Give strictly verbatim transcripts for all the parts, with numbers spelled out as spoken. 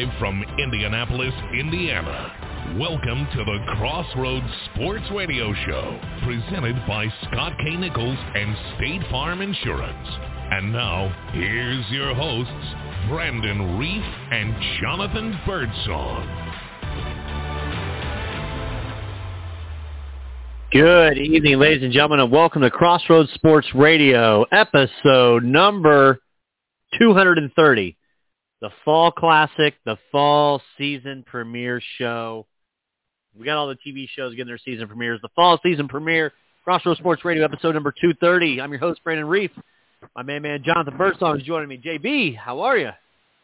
Live from Indianapolis, Indiana, welcome to the Crossroads Sports Radio Show, presented by Scott K. Nichols and State Farm Insurance. And now, here's your hosts, Brandon Reef and Jonathan Birdsong. Good evening, ladies and gentlemen, and welcome to Crossroads Sports Radio, episode number two hundred thirty. The Fall Classic, the Fall Season Premiere Show. We got all the T V shows getting their season premieres. The Fall Season Premiere, Crossroads Sports Radio, episode number two thirty. I'm your host, Brandon Reef. My main man, Jonathan Birdsong, is joining me. J B, how are you?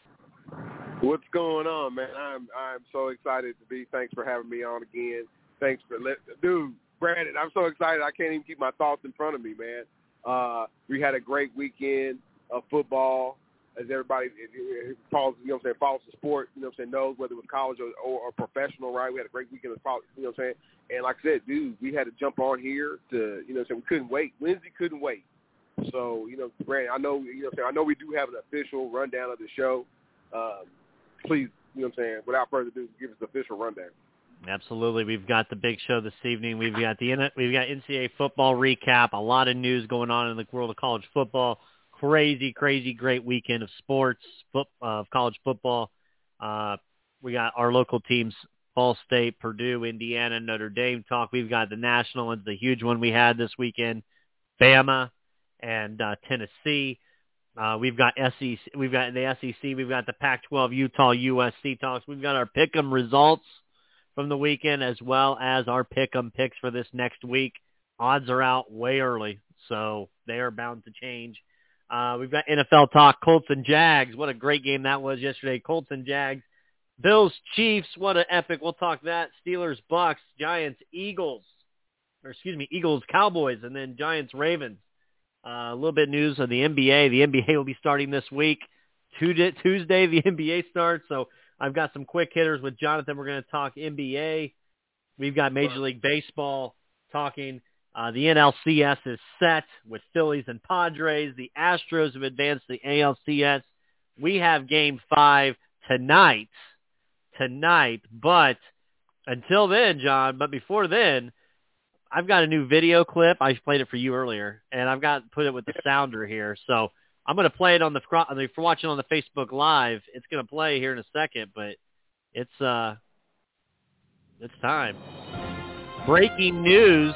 What's going on, man? I'm I'm so excited to be. Thanks for having me on again. Thanks for let, dude, Brandon. I'm so excited. I can't even keep my thoughts in front of me, man. Uh, we had a great weekend of football. As everybody follows, you know what I'm saying, follows the sport, you know what I'm saying, knows whether it was college or, or, or professional, right? We had a great weekend of football, you know what I'm saying? And like I said, dude, we had to jump on here to, you know what I'm saying, we couldn't wait. Wednesday couldn't wait. So, you know, Brandon, I know, you know what I'm saying, I know we do have an official rundown of the show. Um, please, you know what I'm saying, without further ado, give us the official rundown. Absolutely. We've got the big show this evening. We've got the we've got N C double A football recap, a lot of news going on in the world of college football. Crazy, crazy, great weekend of sports, foot, uh, college football. Uh, we got our local teams, Ball State, Purdue, Indiana, Notre Dame talk. We've got the national ones, the huge one we had this weekend, Bama and uh, Tennessee. Uh, we've got S E C, we've got the S E C, we've got the Pac twelve, Utah, U S C talks. We've got our pick'em results from the weekend, as well as our pick'em picks for this next week. Odds are out way early, so they are bound to change. Uh, we've got N F L talk, Colts and Jags. What a great game that was yesterday. Colts and Jags. Bills, Chiefs. What an epic. We'll talk that. Steelers, Bucks, Giants, Eagles. Or excuse me, Eagles, Cowboys, and then Giants, Ravens. Uh, a little bit of news of the N B A. The N B A will be starting this week. Tuesday, the N B A starts. So I've got some quick hitters with Jonathan. We're going to talk N B A. We've got Major League Baseball talking. Uh, the N L C S is set with Phillies and Padres. The Astros have advanced to the A L C S. We have Game five tonight. Tonight. But until then, John, but before then, I've got a new video clip. I played it for you earlier, and I've got put it with the sounder here. So I'm going to play it on the, if you're watching on the Facebook Live, it's going to play here in a second, but it's, uh, it's time. Breaking news.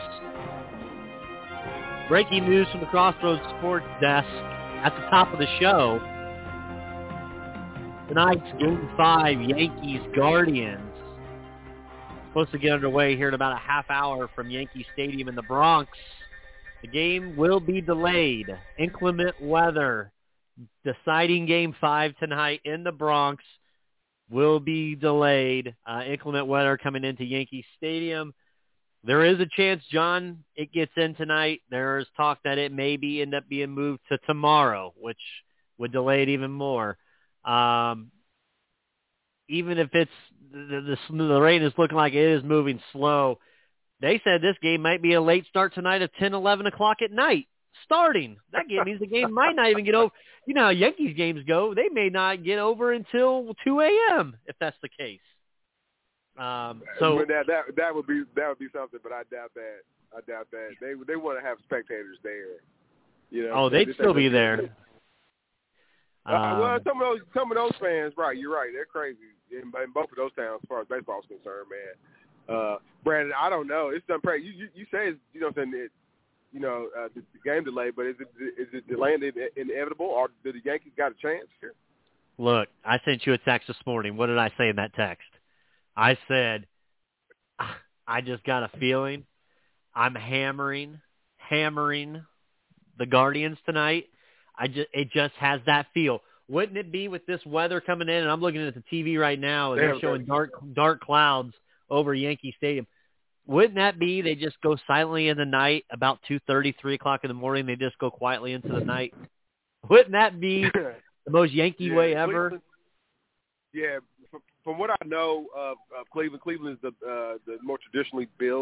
Breaking news from the Crossroads Sports Desk at the top of the show. Tonight's Game five, Yankees-Guardians. Supposed to get underway here in about a half hour from Yankee Stadium in the Bronx. The game will be delayed. Inclement weather. Deciding Game five tonight in the Bronx will be delayed. Uh, inclement weather coming into Yankee Stadium. There is a chance, John, it gets in tonight. There's talk that it maybe end up being moved to tomorrow, which would delay it even more. Um, even if it's the, the, the rain is looking like it is moving slow, they said this game might be a late start tonight of ten, eleven o'clock at night. Starting. That game means the game might not even get over. You know how Yankees games go. They may not get over until two a.m. if that's the case. Um, so that, that that would be that would be something, but I doubt that. I doubt that they they want to have spectators there. You know, oh, so they'd still be there. Uh, um, well, some of those some of those fans, right? You're right. They're crazy in, in both of those towns as far as baseball is concerned, man. Uh, Brandon, I don't know. It's done. You, you you say it's, you know saying it, you know uh, the, the game delay, but is it is it delaying inevitable, or do the Yankees got a chance here? Look, I sent you a text this morning. What did I say in that text? I said, I just got a feeling I'm hammering, hammering the Guardians tonight. I just, it just has that feel. Wouldn't it be with this weather coming in? And I'm looking at the T V right now, and they're showing dark, dark clouds over Yankee Stadium. Wouldn't that be they just go silently in the night about two thirty, three o'clock in the morning? They just go quietly into the night. Wouldn't that be the most Yankee yeah, way ever? Cleveland, yeah. From what I know of, of Cleveland, Cleveland is the uh, the more traditionally built.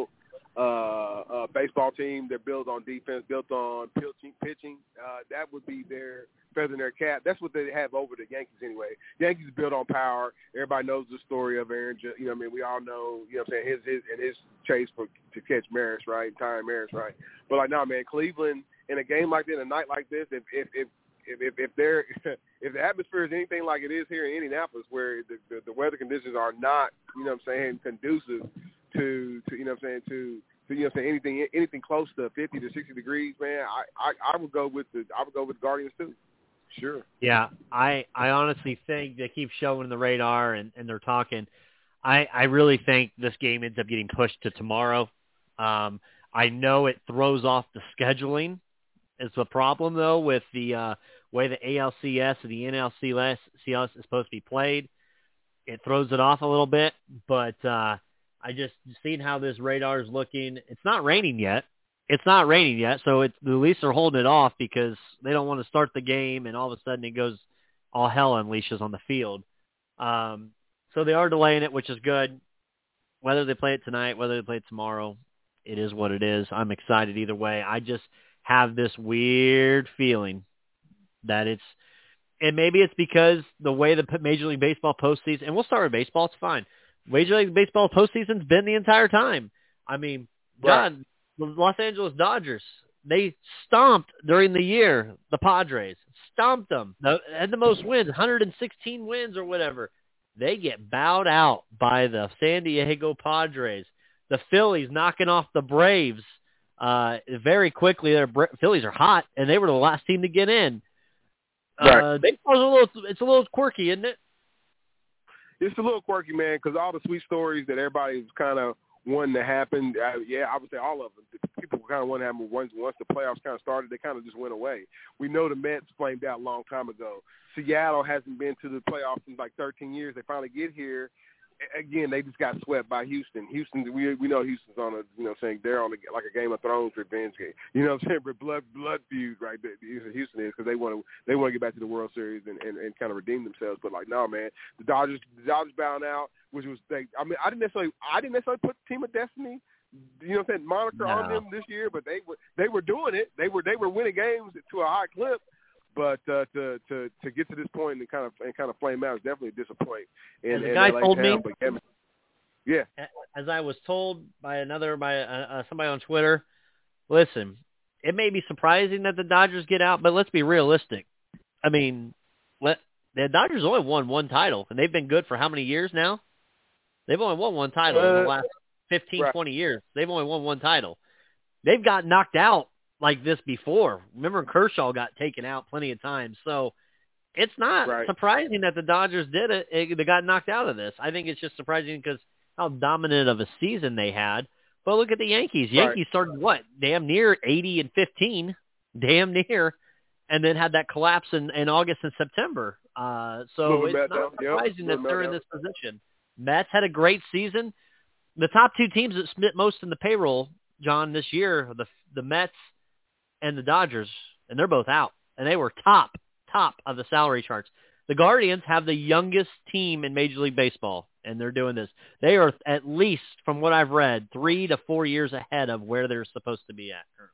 uh, uh, baseball team. They're built on defense, built on pitching. pitching. Uh, that would be their feather in their cap. That's what they have over the Yankees anyway. Yankees built on power. Everybody knows the story of Aaron. You know, what I mean, we all know. You know, what I'm saying his his and his chase for to catch Maris, right? Tying Maris, right? But like, no, man, Cleveland in a game like this, a night like this, if if if if if, if they're if the atmosphere is anything like it is here in Indianapolis, where the, the the weather conditions are not, you know, what I'm saying, conducive to to you know, what I'm saying to to you know, what I'm saying anything anything close to fifty to sixty degrees, man, I, I I would go with the I would go with the Guardians too. Sure. Yeah, I, I honestly think they keep showing the radar and, and they're talking. I, I really think this game ends up getting pushed to tomorrow. Um, I know it throws off the scheduling. It's a problem, though, with the uh, way the A L C S and the N L C S is supposed to be played. It throws it off a little bit, but uh, I just seen how this radar is looking. It's not raining yet. It's not raining yet, so it's, the Leafs are holding it off because they don't want to start the game, and all of a sudden it goes all hell unleashes on the field. Um, so they are delaying it, which is good. Whether they play it tonight, whether they play it tomorrow, it is what it is. I'm excited either way. I just have this weird feeling that it's – and maybe it's because the way the Major League Baseball postseason – and we'll start with baseball. It's fine. Major League Baseball postseason's been the entire time. I mean, God – the Los Angeles Dodgers, they stomped during the year the Padres. Stomped them. They had the most wins, one hundred sixteen wins or whatever. They get bowed out by the San Diego Padres. The Phillies knocking off the Braves uh, very quickly. Their Bra- Phillies are hot, and they were the last team to get in. Right. Uh, baseball's a little, it's a little quirky, isn't it? It's a little quirky, man, because all the sweet stories that everybody's kind of wanting to happen, uh, yeah, I would say all of them. People kind of want to happen once, once the playoffs kind of started, they kind of just went away. We know the Mets flamed out a long time ago. Seattle hasn't been to the playoffs in like thirteen years. They finally get here. Again, they just got swept by Houston. Houston, we we know Houston's on a, you know, saying they're on a, like a Game of Thrones revenge game. You know what I'm saying? But blood blood feud, right? Houston is because they want to they want to get back to the World Series and, and, and kind of redeem themselves. But like, no, man, the Dodgers the Dodgers bowing out, which was they. I mean, I didn't necessarily I didn't necessarily put Team of Destiny, you know what I'm saying, moniker No. on them this year, but they were they were doing it. They were they were winning games to a high clip. But uh, to to to get to this point and kind of and kind of flame out is definitely a disappointment. And, As a and guy L A told town, me. but yeah, Yeah. As I was told by another, by uh, uh, somebody on Twitter, listen, it may be surprising that the Dodgers get out, but let's be realistic. I mean, let the Dodgers only won one title, and they've been good for how many years now? They've only won one title uh, in the last fifteen, right. twenty years. They've only won one title. They've got knocked out like this before. Remember, Kershaw got taken out plenty of times. So it's not right. surprising that the Dodgers did it. it. They got knocked out of this. I think it's just surprising because how dominant of a season they had. But look at the Yankees. Yankees right. started, what, damn near eighty and fifteen, damn near, and then had that collapse in, in August and September. Uh, so it's not down. surprising yep. that they're in this position. Mets had a great season. The top two teams that split most in the payroll, John, this year, the the Mets and the Dodgers, and they're both out. And they were top, top of the salary charts. The Guardians have the youngest team in Major League Baseball, and they're doing this. They are, at least from what I've read, three to four years ahead of where they're supposed to be at currently.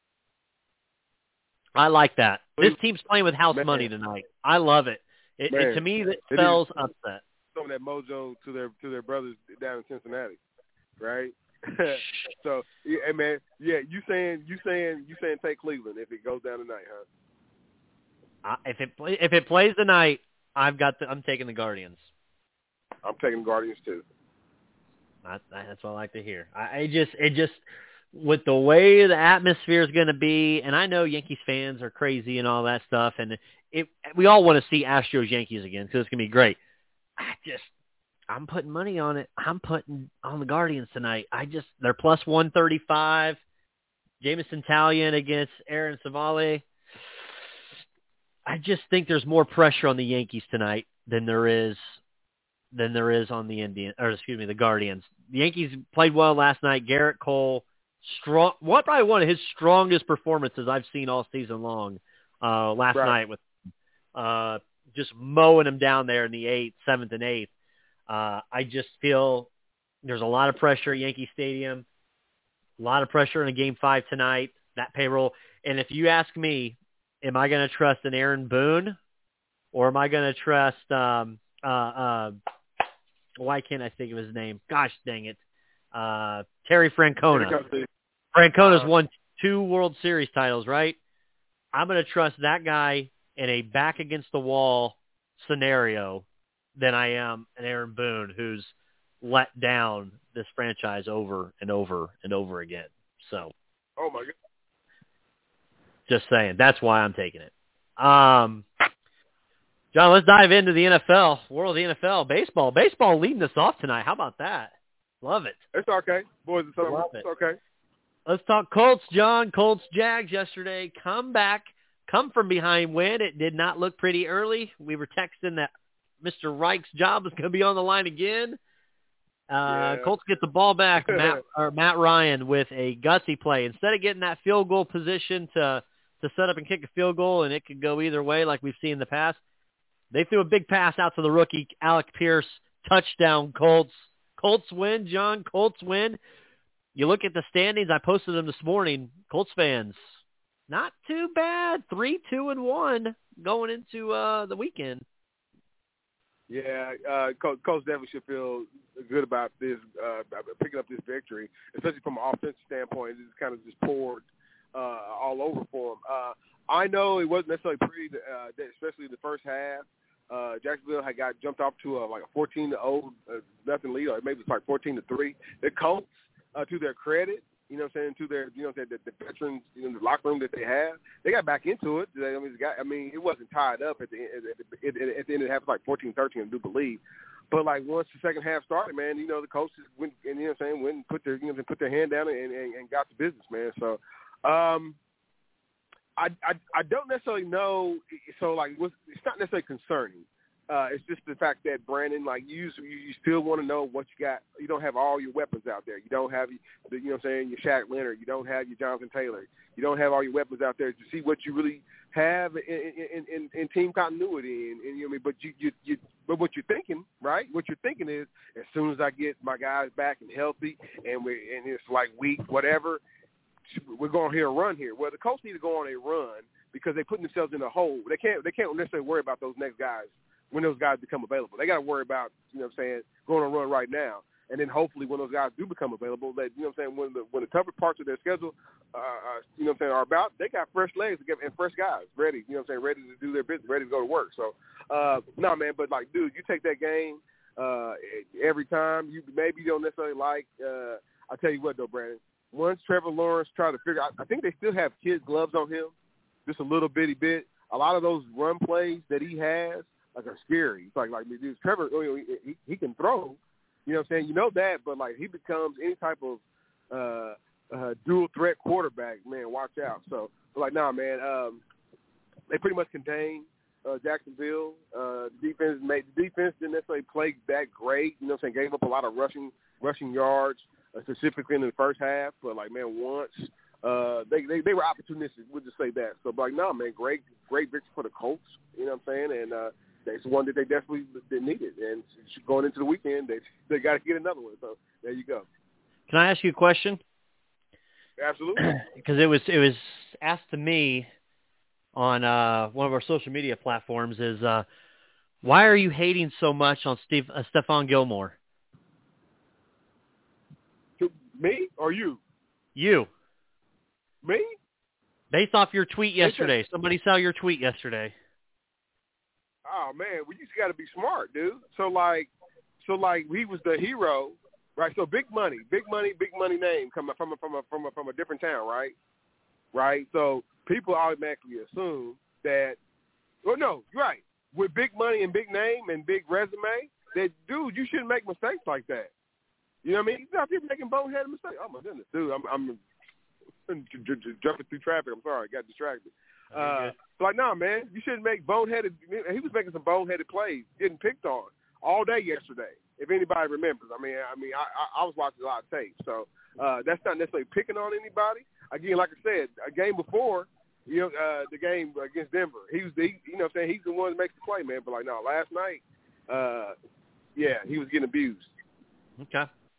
I like that. This team's playing with house Man. money tonight. I love it. It, it to me, it spells it upset. Some of that mojo to their to their brothers down in Cincinnati, right? So, yeah, hey man, yeah, you saying you saying you saying take Cleveland if it goes down tonight, huh? Uh, if it play, if it plays tonight, I've got the, I'm taking the Guardians. I'm taking the Guardians too. I, that's what I like to hear. I, I just it just with the way the atmosphere is going to be, and I know Yankees fans are crazy and all that stuff, and it we all want to see Astros Yankees again because it's going to be great. I just I'm putting money on it. I'm putting on the Guardians tonight. I just they're plus one thirty-five. Jameson Taillon against Aaron Savale. I just think there's more pressure on the Yankees tonight than there is than there is on the Indian or excuse me the Guardians. The Yankees played well last night. Garrett Cole, strong. What probably one of his strongest performances I've seen all season long. Uh, last right. night with uh, just mowing them down there in the eighth, seventh, and eighth. Uh, I just feel there's a lot of pressure at Yankee Stadium. A lot of pressure in a game five tonight, that payroll. And if you ask me, am I going to trust an Aaron Boone or am I going to trust, um, uh, uh, why can't I think of his name? Gosh dang it. Uh, Terry Francona. Francona's won two World Series titles, right? I'm going to trust that guy in a back against the wall scenario than I am an Aaron Boone who's let down this franchise over and over and over again. So, oh my God. Just saying. That's why I'm taking it. Um, John, let's dive into the N F L, world of the N F L, baseball. Baseball leading us off tonight. How about that? Love it. It's okay. Boys and Love it's it. okay. Let's talk Colts, John. Colts, Jags yesterday. Come back. Come from behind win. It did not look pretty early. We were texting that Mister Reich's job is going to be on the line again. Uh, yeah. Colts get the ball back. Matt, or Matt Ryan with a gutsy play. Instead of getting that field goal position to, to set up and kick a field goal, and it could go either way like we've seen in the past, they threw a big pass out to the rookie, Alec Pierce. Touchdown, Colts. Colts win, John. Colts win. You look at the standings. I posted them this morning. Colts fans, not too bad. Three, two, and one going into uh, the weekend. Yeah, uh, Coach, Coach definitely should feel good about this, uh, picking up this victory, especially from an offensive standpoint. It's kind of just poured uh, all over for him. Uh, I know it wasn't necessarily pretty, uh, especially the first half. Uh, Jacksonville had got jumped off to a, like a fourteen to oh uh, nothing lead, or maybe it's like fourteen to three. The Colts, uh, to their credit, you know what I'm saying, to their, you know, the, the veterans, you know, the locker room that they have, they got back into it. I mean, got, I mean, it wasn't tied up at the at the, at the end of the half, like fourteen thirteen, I do believe. But like once the second half started, man, you know, the coaches went and you know what I'm saying, went and put their, you know, put their hand down and, and, and got the business, man. So, um, I, I I don't necessarily know. So like, it's not necessarily concerning. Uh, it's just the fact that Brandon, like you, you still want to know what you got. You don't have all your weapons out there. You don't have, the, you know what I'm saying, your Shaq Leonard. You don't have your Jonathan Taylor. You don't have all your weapons out there to see what you really have in, in, in, in team continuity. And, and you know what I mean, but you, you, you, but what you're thinking, right? What you're thinking is, as soon as I get my guys back and healthy, and we, and it's like week whatever, we're going to hear a run here. Well, the Colts need to go on a run because they're putting themselves in a hole. They can't, they can't necessarily worry about those next guys when those guys become available. They got to worry about, you know what I'm saying, going on a run right now. And then hopefully when those guys do become available, that, you know what I'm saying, when the when the tougher parts of their schedule, uh, uh, you know what I'm saying, are about, they got fresh legs to get, and fresh guys ready, you know what I'm saying, ready to do their business, ready to go to work. So, uh, no, man, but like, dude, you take that game uh, every time. You maybe you don't necessarily like, uh, I'll tell you what, though, Brandon, once Trevor Lawrence tried to figure out, I think they still have kid gloves on him, just a little bitty bit. A lot of those run plays that he has, like, are scary. It's like, like, dude, Trevor, you know, he, he can throw, you know what I'm saying? You know that, but, like, he becomes any type of uh, uh, dual-threat quarterback, man, watch out. So, but like, nah, man, um, they pretty much contained uh, Jacksonville. Uh, the defense made the defense didn't necessarily play that great, you know what I'm saying? Gave up a lot of rushing rushing yards, uh, specifically in the first half. But, like, man, once uh, they, they they were opportunistic, we'll just say that. So, but, like, nah, man, great, great victory for the Colts, you know what I'm saying? And, uh, it's one that they definitely needed, and going into the weekend, they they got to get another one. So there you go. Can I ask you a question? Absolutely. Because it was it was asked to me on uh, one of our social media platforms is uh, why are you hating so much on Steve uh, Stephon Gilmore? To me or you? You. Me? Based off your tweet yesterday. Somebody saw your tweet yesterday. Oh man, well, you just got to be smart, dude. So like, so like, he was the hero, right? So big money, big money, big money name coming from a, from a from a from a different town, right? Right. So people automatically assume that, well, no, you're right. With big money and big name and big resume, that dude, you shouldn't make mistakes like that. You know what I mean? He's out there making boneheaded mistakes. Oh my goodness, dude, I'm I'm jumping through traffic. I'm sorry, I got distracted. Uh, so like, nah, man, you shouldn't make boneheaded. He was making some boneheaded plays, getting picked on all day yesterday. If anybody remembers, I mean, I mean, I, I was watching a lot of tape, so uh, that's not necessarily picking on anybody. Again, like I said, a game before, you know, uh, the game against Denver, he was, the, you know, what I'm saying, he's the one that makes the play, man. But like, no, last night, uh, yeah, he was getting abused. Okay.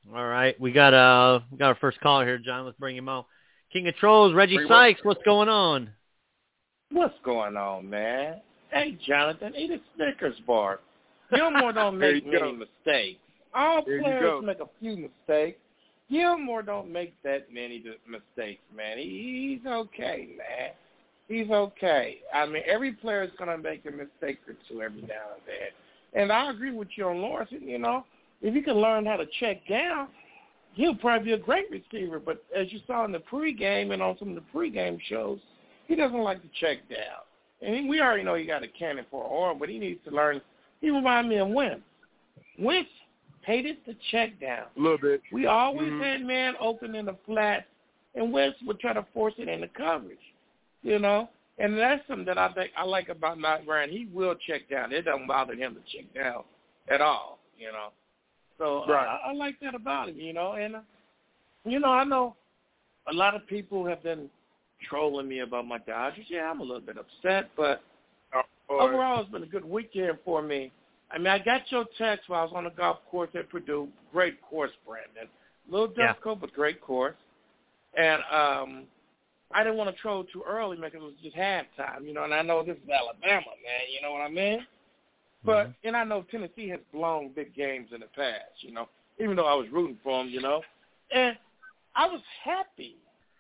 All right, we got uh we got our first caller here, John. Let's bring him on. King of Trolls, Reggie Bring him Sykes. up. What's going on? What's going on, man? Hey, Jonathan, eat a Snickers bar. Gilmore don't There make you many go. mistakes. All There you players go. make a few mistakes. Gilmore don't make that many d- mistakes, man. He, he's okay, man. He's okay. I mean, every player is going to make a mistake or two every now and then. And I agree with you on Lawrence. You know, if he can learn how to check down, he'll probably be a great receiver. But as you saw in the pregame and on some of the pregame shows, he doesn't like to check down. And we already know he got a cannon for an arm, but he needs to learn. He reminds me of Wentz. Wentz hated the check down. A little bit. We always Mhm. had man open in the flat, and Wentz would try to force it into coverage, you know. And that's something that I think I like about Matt Ryan. He will check down. It doesn't bother him to check down at all, you know. So Right. I, I like that about him, you know. And, uh, you know, I know a lot of people have been trolling me about my Dodgers. Yeah, I'm a little bit upset, but Oh, boy. overall it's been a good weekend for me. I mean, I got your text while I was on the golf course at Purdue. Great course, Brandon. A little Yeah. difficult, but great course. And um, I didn't want to troll too early because it was just halftime, you know, and I know this is Alabama, man, you know what I mean? But, Mhm. and I know Tennessee has blown big games in the past, you know, even though I was rooting for them, you know. And I was happy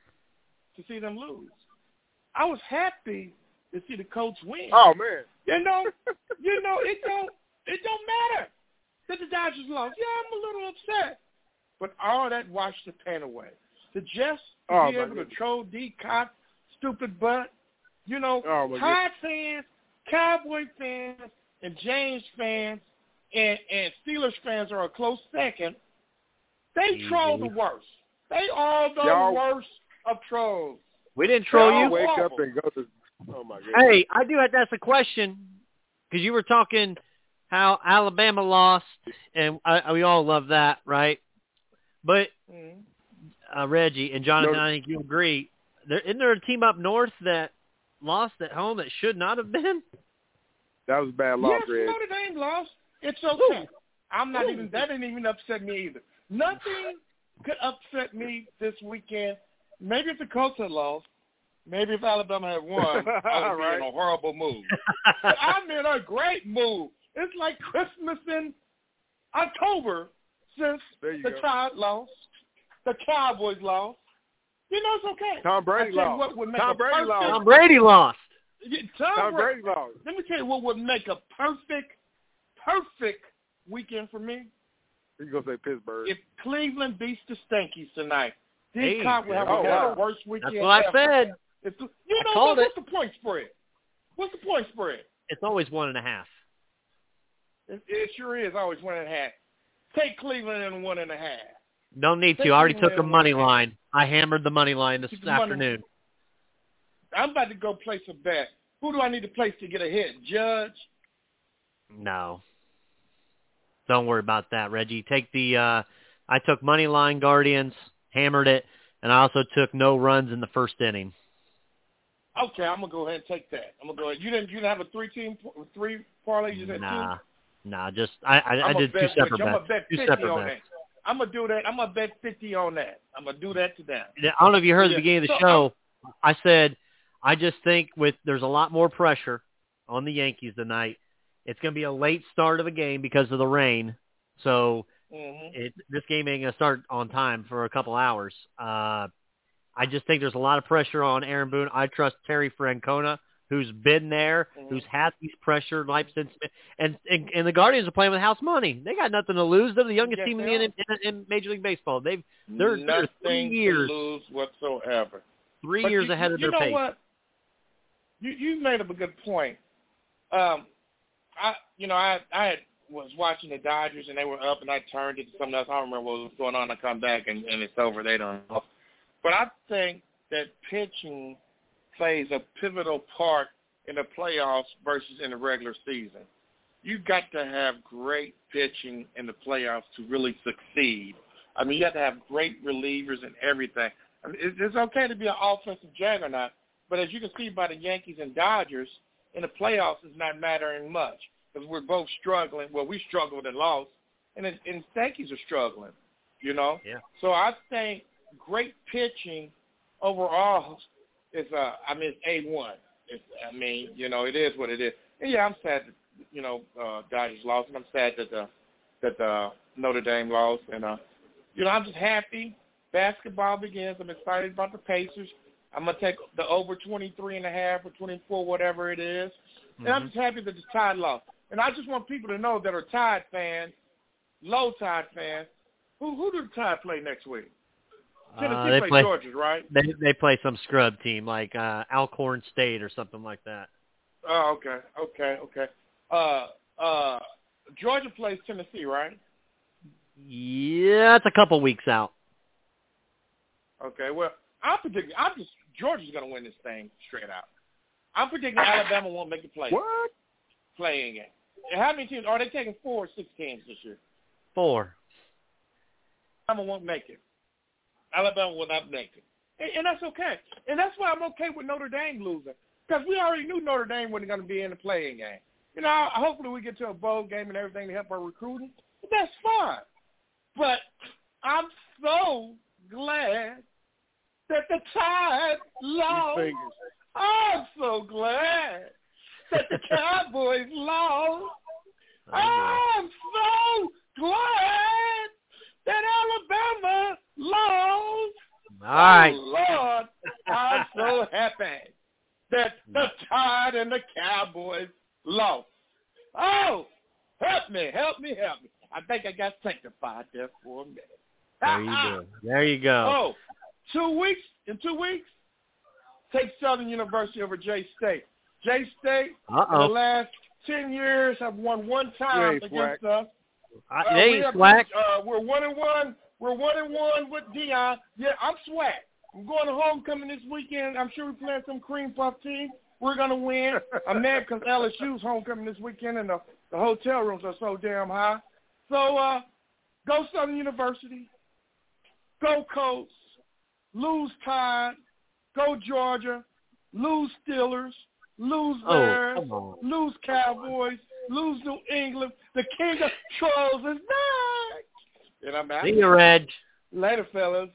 to see them lose. I was happy to see the Colts win. Oh, man. You know, you know, it don't it don't matter that the Dodgers lost. Yeah, I'm a little upset. But all that washed the pain away. To just Oh, be my able to goodness. troll D Cop, stupid butt, you know, Oh, my Tide fans, Cowboy fans, and James fans, and, and Steelers fans are a close second. They Easy. troll the worst. They are the Y'all- worst of trolls. We didn't troll Y'all you. wake up awful. and go to – oh, my goodness. Hey, I do have to ask a question because you were talking how Alabama lost, and I, we all love that, right? But Mm-hmm. uh, Reggie and Jonathan, No. I think you agree. There, isn't there a team up north that lost at home that should not have been? That was a bad loss, Yes, Red. Notre Dame lost. It's okay. Ooh. I'm not Ooh. even. That didn't even upset me either. Nothing could upset me this weekend. Maybe if the Colts had lost, maybe if Alabama had won, I would be Right. in a horrible mood. But I'm in a great mood. It's like Christmas in October since There you the go. Tide lost, the Cowboys lost. You know, it's okay. Tom Brady I tell you lost. what would make Tom a Brady perfect, lost. Tom Brady lost. Yeah, Tom, Tom Brady. Brady lost. Let me tell you what would make a perfect, perfect weekend for me. He's going to say Pittsburgh. If Cleveland beats the Stankies tonight, Hey, D-Cop will have oh, a wow. worst weekend That's what I ever. said. If, you I know called what, it. what's the point spread? What's the point spread? It's always one and a half. It, it sure is always one and a half. Take Cleveland in one and a half. Don't need Take to. I already Cleveland took a in money one and a half. line. I hammered the money line this Took the money- afternoon. I'm about to go place a bet. Who do I need to place to get a hit? Judge? No. Don't worry about that, Reggie. Take the uh I took money line Guardians, hammered it, and I also took no runs in the first inning. Okay, I'm gonna go ahead and take that. I'm gonna go ahead. You didn't you didn't have a three team three parlay? You said Nah. two. Nah, just I I, I I'm did two bet separate with you. I'm bets. gonna bet Two fifty separate on bets. that. I'm gonna do that. I'm gonna bet fifty on that. I'm gonna do that today. I don't know if you heard Yeah. the beginning of the So, show. I said I just think with there's a lot more pressure on the Yankees tonight. It's going to be a late start of the game because of the rain. So Mm-hmm. it, this game ain't going to start on time for a couple hours. Uh, I just think there's a lot of pressure on Aaron Boone. I trust Terry Francona, who's been there, Mhm. who's had these pressure life since, and, and and the Guardians are playing with house money. They got nothing to lose. They're the youngest Yes, team in, they the, in, in Major League Baseball. They've they're, they're Nothing three to years lose whatsoever. three But years you, ahead of you their know pace. what? You you made up a good point. Um, I you know I I had, was watching the Dodgers and they were up and I turned it to something else. I don't remember what was going on. I come back and, and it's over. They don't know. But I think that pitching plays a pivotal part in the playoffs versus in the regular season. You've got to have great pitching in the playoffs to really succeed. I mean, you have to have great relievers and everything. I mean, it's, it's okay to be an offensive juggernaut, but as you can see by the Yankees and Dodgers, in the playoffs it's not mattering much because we're both struggling. Well, we struggled and lost, and, it, and Yankees are struggling. you know? Yeah. So I think great pitching overall is, uh, I mean, it's A one. It's, I mean, you know, it is what it is. And, yeah, I'm sad that, you know, uh, Dodgers lost, and I'm sad that the, that the Notre Dame lost. And, uh, you know, I'm just happy. Basketball begins. I'm excited about the Pacers. I'm going to take the over twenty-three and a half or twenty-four, whatever it is. And Mm-hmm. I'm just happy that the Tide lost. And I just want people to know that are Tide fans, low Tide fans, who who do the Tide play next week? Tennessee Uh, they play, play Georgia, right? They they play some scrub team like uh, Alcorn State or something like that. Oh, okay, okay, okay. Uh, uh, Georgia plays Tennessee, right? Yeah, it's a couple weeks out. Okay, well, I'm predicting. I'm just Georgia's going to win this thing straight out. I'm predicting Alabama won't make the play. What? Playing it. How many teams are they taking? Four or six teams this year? Four. Alabama won't make it. Alabama will not make it, and, and that's okay. And that's why I'm okay with Notre Dame losing, because we already knew Notre Dame wasn't going to be in the playing game. You know, hopefully we get to a bowl game and everything to help our recruiting. But that's fine. But I'm so glad that the Tide lost. I'm so glad that the Cowboys lost. I'm so glad that Alabama lost. All right. Oh, Lord, I'm so happy that the Tide and the Cowboys lost. Oh, help me, help me, help me. I think I got sanctified there for a minute. There you go. There you go. Oh, two weeks, in two weeks, take Southern University over J State. J State, Uh-oh. in the last ten years, have won one time against swag. us. I, Uh, they we ain't have- slack. Uh, we're one and one. We're one and one with Dion. Yeah, I'm swag. I'm going to homecoming this weekend. I'm sure we're playing some cream puff team. We're gonna win. I'm mad because L S U's homecoming this weekend, and the, the hotel rooms are so damn high. So uh, go Southern University. Go Colts. Lose Tide. Go Georgia. Lose Steelers. Lose Oh, Bears. come on. Lose Cowboys. Lose New England. The king of trolls is back. And I'm out. See you, Reg. Later, fellas.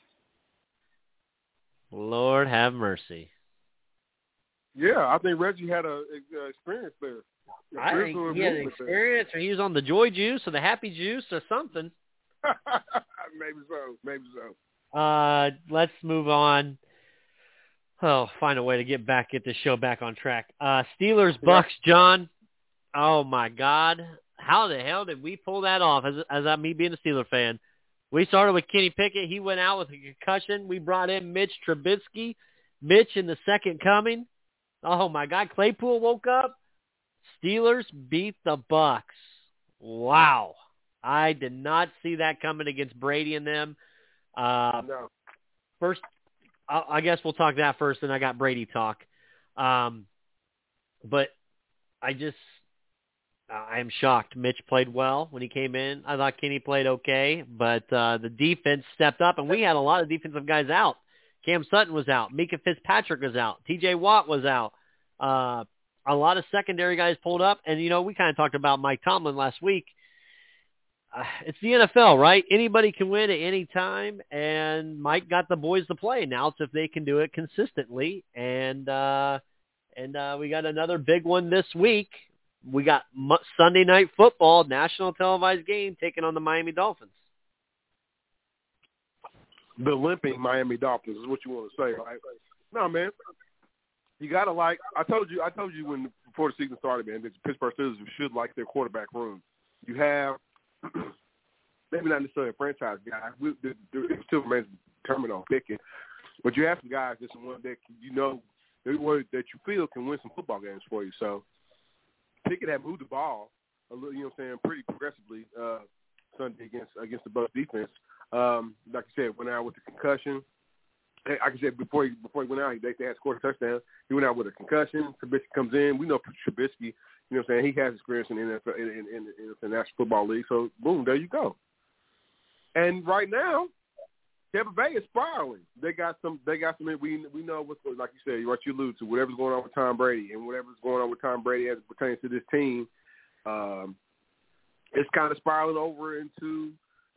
Lord have mercy. Yeah, I think Reggie had a, a, a experience there. A I think spiritual he had an movement there. experience, or he was on the joy juice or the happy juice or something. Maybe so. Maybe so. Uh, let's move on. Oh, find a way to get back, get this show back on track. Uh, Steelers, Bucks, John. Oh my God, how the hell did we pull that off? As as I me being a Steeler fan, we started with Kenny Pickett. He went out with a concussion. We brought in Mitch Trubisky. Mitch in the second coming. Oh my God, Claypool woke up. Steelers beat the Bucks. Wow, I did not see that coming against Brady and them. Uh, No. First, I I guess we'll talk that first, and I got Brady talk. Um, but I just, I am shocked. Mitch played well when he came in. I thought Kenny played okay, but uh, the defense stepped up, and we had a lot of defensive guys out. Cam Sutton was out. Mika Fitzpatrick was out. T J Watt was out. Uh, a lot of secondary guys pulled up, and, you know, we kind of talked about Mike Tomlin last week. Uh, it's the N F L, right? Anybody can win at any time, and Mike got the boys to play. Now it's if they can do it consistently, and uh, and uh, we got another big one this week. We got Mo- Sunday Night Football, national televised game, taking on the Miami Dolphins. The limping Miami Dolphins is what you want to say, right? No, man. You gotta like. I told you. I told you when before the season started, man. That Pittsburgh Steelers should like their quarterback room. You have maybe not necessarily a franchise guy. We, the, the, it still remains determined on picking, but you have some guys that's one that you know that you feel can win some football games for you. So Pickett had moved the ball a little, you know what I'm saying, pretty progressively uh, Sunday against against the Bucs defense. Um, like you said, went out with the concussion. Like I said, before he before he went out, he, they, they had scored a touchdown. He went out with a concussion. Trubisky comes in. We know Trubisky, you know what I'm saying, he has experience in the N F L, in, in, in, in the National Football League. So, boom, there you go. And right now, Tampa Bay is spiraling. They got some. They got some. We we know what's, like you said, what you allude to, whatever's going on with Tom Brady and whatever's going on with Tom Brady as it pertains to this team, um, it's kind of spiraling over into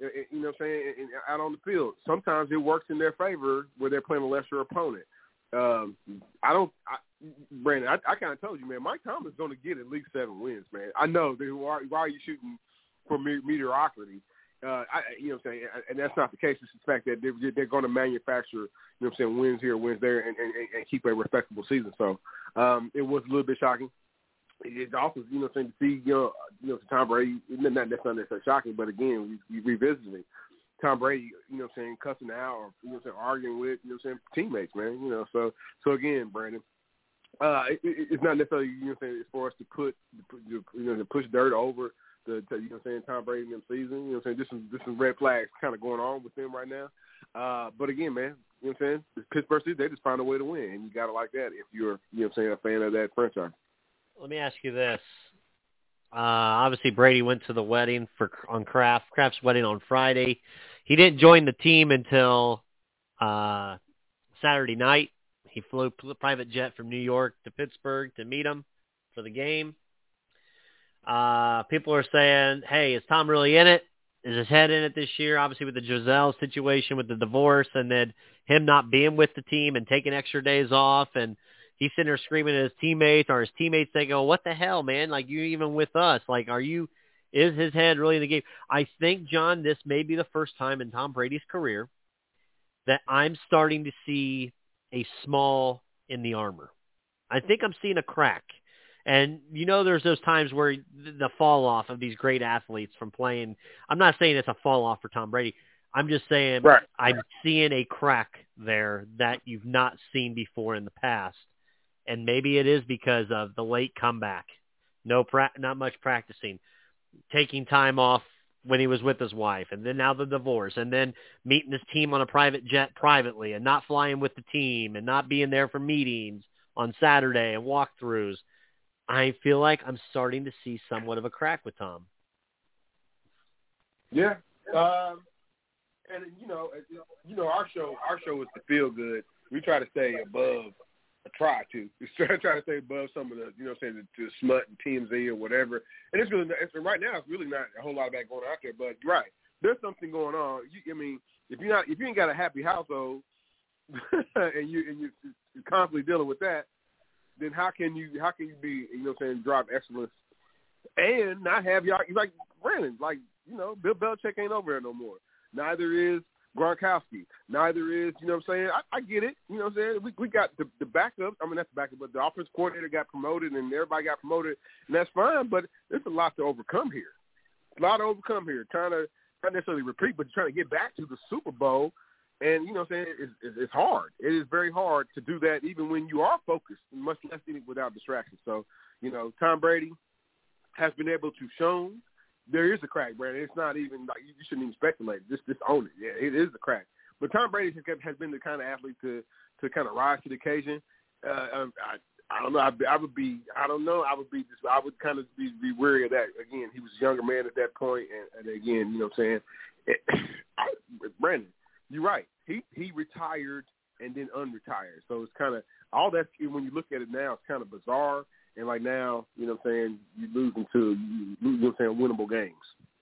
you know what I'm saying, out on the field. Sometimes it works in their favor where they're playing a lesser opponent. Um, I don't, I, Brandon, I, I kind of told you, man, Mike Tomlin's going to get at least seven wins, man. I know. That why, why are you shooting for me- mediocrity? Uh, I, you know what I'm saying, and that's not the case. It's the fact that they're, they're going to manufacture, you know what I'm saying, wins here, wins there, and, and, and keep a respectable season. So um, it was a little bit shocking. It's also, you know, what I'm saying, to see, you know, you know, Tom Brady, not that's not necessarily shocking, but again, we, we revisiting Tom Brady, you know, what I'm saying, cussing out or you know, what I'm saying, arguing with, you know, what I'm saying, teammates, man, you know. So, so again, Brandon, uh, it, it, it's not necessarily, you know, what I'm saying, it's for us to put, you know, to push dirt over the, to, you know, what I'm saying, Tom Brady in the season. You know, what I'm saying, this is this is red flags kind of going on with them right now. Uh, but again, man, you know, what I'm saying, the Pittsburgh Steelers, they just find a way to win, and you got to like that if you're, you know, what I'm saying, a fan of that franchise. Let me ask you this. Uh, obviously, Brady went to the wedding for on Kraft. Kraft's wedding on Friday. He didn't join the team until uh, Saturday night. He flew a private jet from New York to Pittsburgh to meet him for the game. Uh, people are saying, hey, is Tom really in it? Is his head in it this year? Obviously, with the Giselle situation with the divorce and then him not being with the team and taking extra days off, and he's sitting there screaming at his teammates, or his teammates thinking, oh, what the hell, man? Like, you even with us. Like, are you – is his head really in the game? I think, John, this may be the first time in Tom Brady's career that I'm starting to see a small in the armor. I think I'm seeing a crack. And, you know, there's those times where the fall off of these great athletes from playing – I'm not saying it's a fall off for Tom Brady. I'm just saying right. I'm seeing a crack there that you've not seen before in the past. And maybe it is because of the late comeback, no, pra- not much practicing, taking time off when he was with his wife, and then now the divorce, and then meeting his team on a private jet privately, and not flying with the team, and not being there for meetings on Saturday and walkthroughs. I feel like I'm starting to see somewhat of a crack with Tom. Yeah, um, and you know, you know, our show, our show is to feel good. We try to stay above. I try to. Try, try to stay above some of the, you know, saying the, the smut and T M Z or whatever. And it's really, it's, right now, it's really not a whole lot of that going on out there. But right, there's something going on. You, I mean, if you're not, if you ain't got a happy household, and you and you, you're constantly dealing with that, then how can you, how can you be, you know, saying drive excellence and not have y'all like Brandon, like you know, Bill Belichick ain't over there no more. Neither is Gronkowski. Neither is, you know what I'm saying? I, I get it. You know what I'm saying? We we got the, the backup. I mean, that's the backup, but the offensive coordinator got promoted and everybody got promoted, and that's fine, but there's a lot to overcome here. A lot to overcome here. Trying to, not necessarily repeat, but trying to get back to the Super Bowl, and, you know what I'm saying, it's, it's, it's hard. It is very hard to do that even when you are focused, much less without distraction. So, you know, Tom Brady has been able to show there is a crack, Brandon. It's not even like you shouldn't even speculate. Just, just own it. Yeah, it is a crack. But Tom Brady has, has been the kind of athlete to, to kind of rise to the occasion. Uh, I, I don't know. I, I would be. I don't know. I would be. Just, I would kind of be, be wary of that. Again, he was a younger man at that point, and, and again, you know what I'm saying. It, I, Brandon, you're right. He he retired and then unretired. So it's kind of all that. When you look at it now, it's kind of bizarre. And like now, you know what I'm saying, you lose into, you know what I'm saying, winnable games.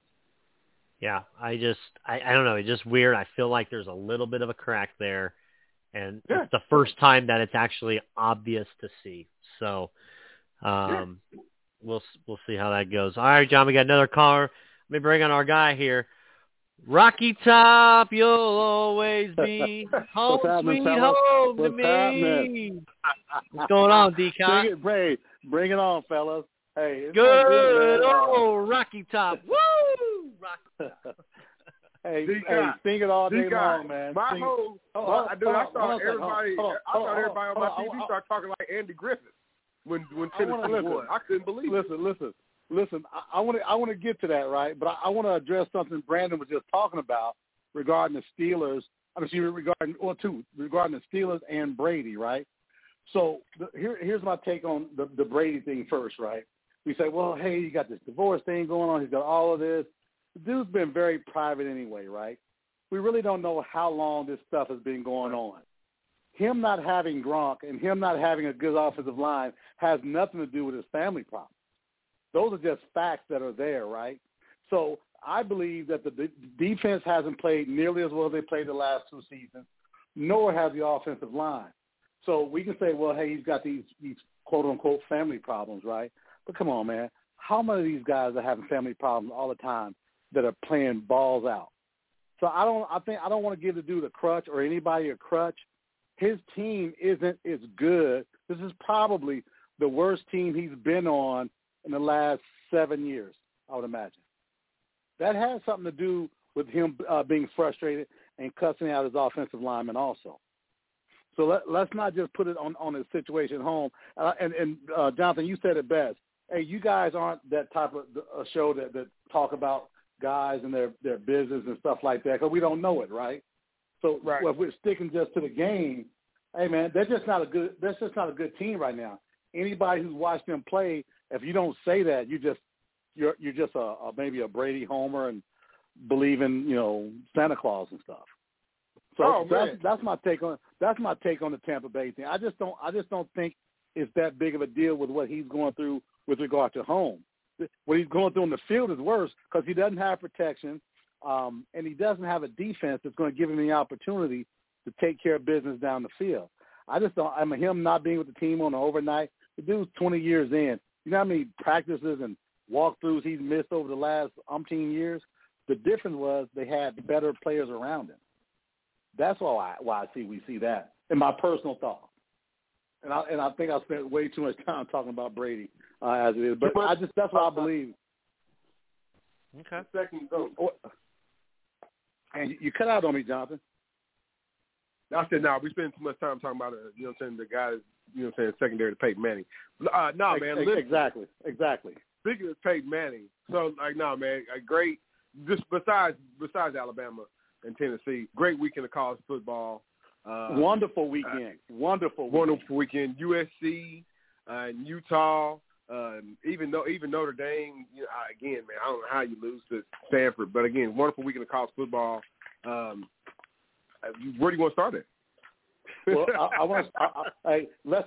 Yeah, I just, I, I don't know, it's just weird. I feel like there's a little bit of a crack there, and yeah. It's the first time that it's actually obvious to see. So um, yeah. we'll we'll see how that goes. All right, John, we got another caller. Let me bring on our guy here. Rocky Top, you'll always be home, sweet home to What's me. Happening? What's going on, D-Cop? Bring it, bring, bring it on, fellas. Hey, it's good. good Oh, Rocky Top. Woo! Rocky Top. hey, hey, sing it all day D-Cop. long, man. My sing whole, oh, well, oh, I, dude, oh, I oh, saw oh, everybody, oh, oh, I saw oh, everybody on my oh, T V oh, start talking like Andy Griffith when when I Tennessee wanna, won. I couldn't believe listen, it. Listen, listen, listen. I want to, I want to get to that, right? But I, I want to address something Brandon was just talking about regarding the Steelers. I mean, regarding or two regarding the Steelers and Brady, right? So the, here, here's my take on the, the Brady thing first, right? We say, well, hey, you got this divorce thing going on. He's got all of this. The dude's been very private anyway, right? We really don't know how long this stuff has been going on. Him not having Gronk and him not having a good offensive line has nothing to do with his family problems. Those are just facts that are there, right? So I believe that the de- defense hasn't played nearly as well as they played the last two seasons, nor has the offensive line. So we can say, well, hey, he's got these, these quote-unquote family problems, right? But come on, man. How many of these guys are having family problems all the time that are playing balls out? So I don't I think I don't want to give the dude a crutch or anybody a crutch. His team isn't as good. This is probably the worst team he's been on in the last seven years, I would imagine. That has something to do with him uh, being frustrated and cussing out his offensive lineman also. So let, let's not just put it on, on his situation at home. Uh, and, and uh, Jonathan, you said it best. Hey, you guys aren't that type of a show that, that talk about guys and their, their business and stuff like that because we don't know it, right? So right. well, if we're sticking just to the game, hey, man, they're just not a good – that's just not a good team right now. Anybody who's watched them play, if you don't say that, you just you're you're just a, a maybe a Brady homer and believe in, you know, Santa Claus and stuff. So oh, that's man. that's my take on that's my take on the Tampa Bay thing. I just don't I just don't think it's that big of a deal with what he's going through with regard to home. What he's going through in the field is worse because he doesn't have protection, um, and he doesn't have a defense that's going to give him the opportunity to take care of business down the field. I just don't. I mean, him not being with the team on the overnight. The dude's twenty years in. You know how many practices and walkthroughs he's missed over the last umpteen years? The difference was they had better players around him. That's why I, why I see we see that in my personal thought. And I and I think I spent way too much time talking about Brady uh, as it is, but I just that's what I believe. Okay. Second, oh, and you cut out on me, Jonathan. I said, no, we spend too much time talking about, uh, you know what I'm saying, the guy, you know what I'm saying, secondary to Peyton Manning. Uh, no, man. Ex- listen, exactly, exactly. Speaking of Peyton Manning, so, like, no, man, a great, just besides besides Alabama and Tennessee, great weekend of college football. Uh, wonderful weekend. Uh, wonderful weekend. Wonderful weekend. U S C uh, and Utah, uh, even though even Notre Dame, you know, again, man, I don't know how you lose to Stanford, but, again, wonderful weekend of college football. Um, where do you want to start at? Well, I, I want to. I, I, let's,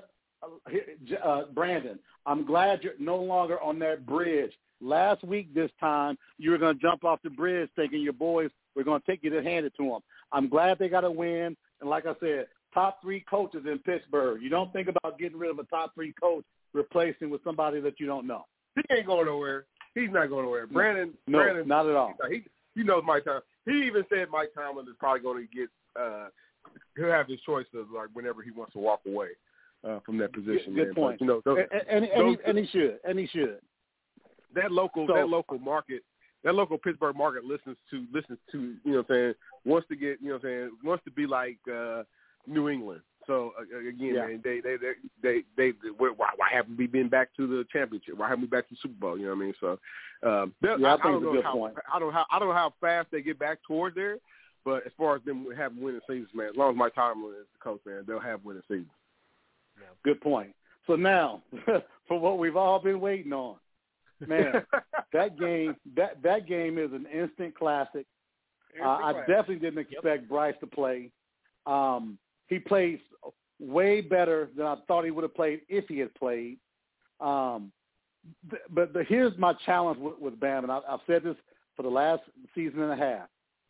uh, Brandon. I'm glad you're no longer on that bridge. Last week, this time, you were going to jump off the bridge, thinking your boys were going to take you to hand it to them. I'm glad they got a win, and like I said, top three coaches in Pittsburgh. You don't think about getting rid of a top three coach, replacing with somebody that you don't know. He ain't going nowhere. He's not going nowhere. Brandon, no, Brandon, not at all. He, he knows Mike Tomlin. He even said Mike Tomlin is probably going to get. Uh, he'll have his choice of like whenever he wants to walk away uh, from that position. Good, good man. point. But, you know, those, and, and, and, those, he, and he should. And he should. That local, so, that local market, that local Pittsburgh market listens to listens to you know what I'm saying, wants to get you know what I'm saying, wants to be like uh, New England. So uh, again, yeah. man, they they they they, they, they why, why haven't we been back to the championship? Why haven't we back to the Super Bowl? You know what I mean? So um, yeah, I, I, think I don't it's know a good how point. I don't know how I don't know how fast they get back toward there. But as far as them having winning seasons, man, as long as Mike Tomlin is the coach, man, they'll have winning seasons. Yeah. Good point. So now, for what we've all been waiting on, man, that game that that game is an instant classic. Instant uh, classic. I definitely didn't expect yep. Bryce to play. Um, he plays way better than I thought he would have played if he had played. Um, th- but the, here's my challenge with, with Bam, and I, I've said this for the last season and a half.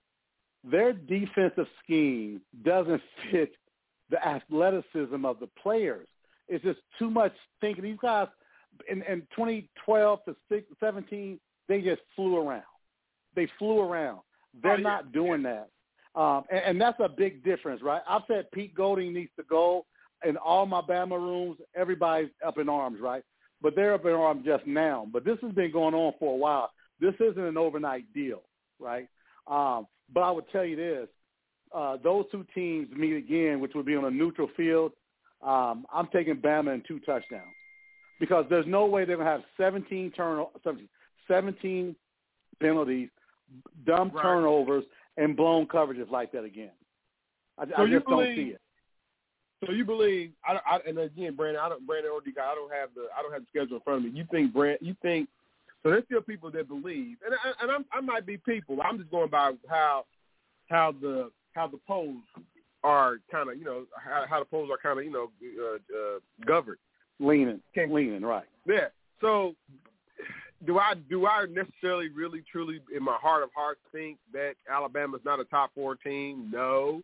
Their defensive scheme doesn't fit the athleticism of the players. It's just too much thinking. These guys in, in twenty twelve to seventeen, they just flew around. They flew around. They're oh, yeah. not doing yeah. that. Um, and, and that's a big difference, right? I've said Pete Golding needs to go. In all my Bama rooms, everybody's up in arms, right? But they're up in arms just now. But this has been going on for a while. This isn't an overnight deal, right? Um, but I would tell you this, uh, those two teams meet again, which would be on a neutral field. Um, I'm taking Bama in two touchdowns because there's no way they're going to have seventeen, turn- seventeen penalties, dumb right. turnovers, and blown coverages like that again. I, so I just believe, don't see it. So you believe? I, I, and again, Brandon, I don't, Brandon or D. I don't have the, I don't have the schedule in front of me. You think, Brand? You think? So there's still people that believe, and I, and I'm, I might be people. I'm just going by how how the how the polls are kind of, you know, how, how the polls are kind of, you know, uh, uh, governed. Leaning, leaning, right. Yeah. So do I do I necessarily really truly in my heart of hearts think that Alabama's not a top four team? No.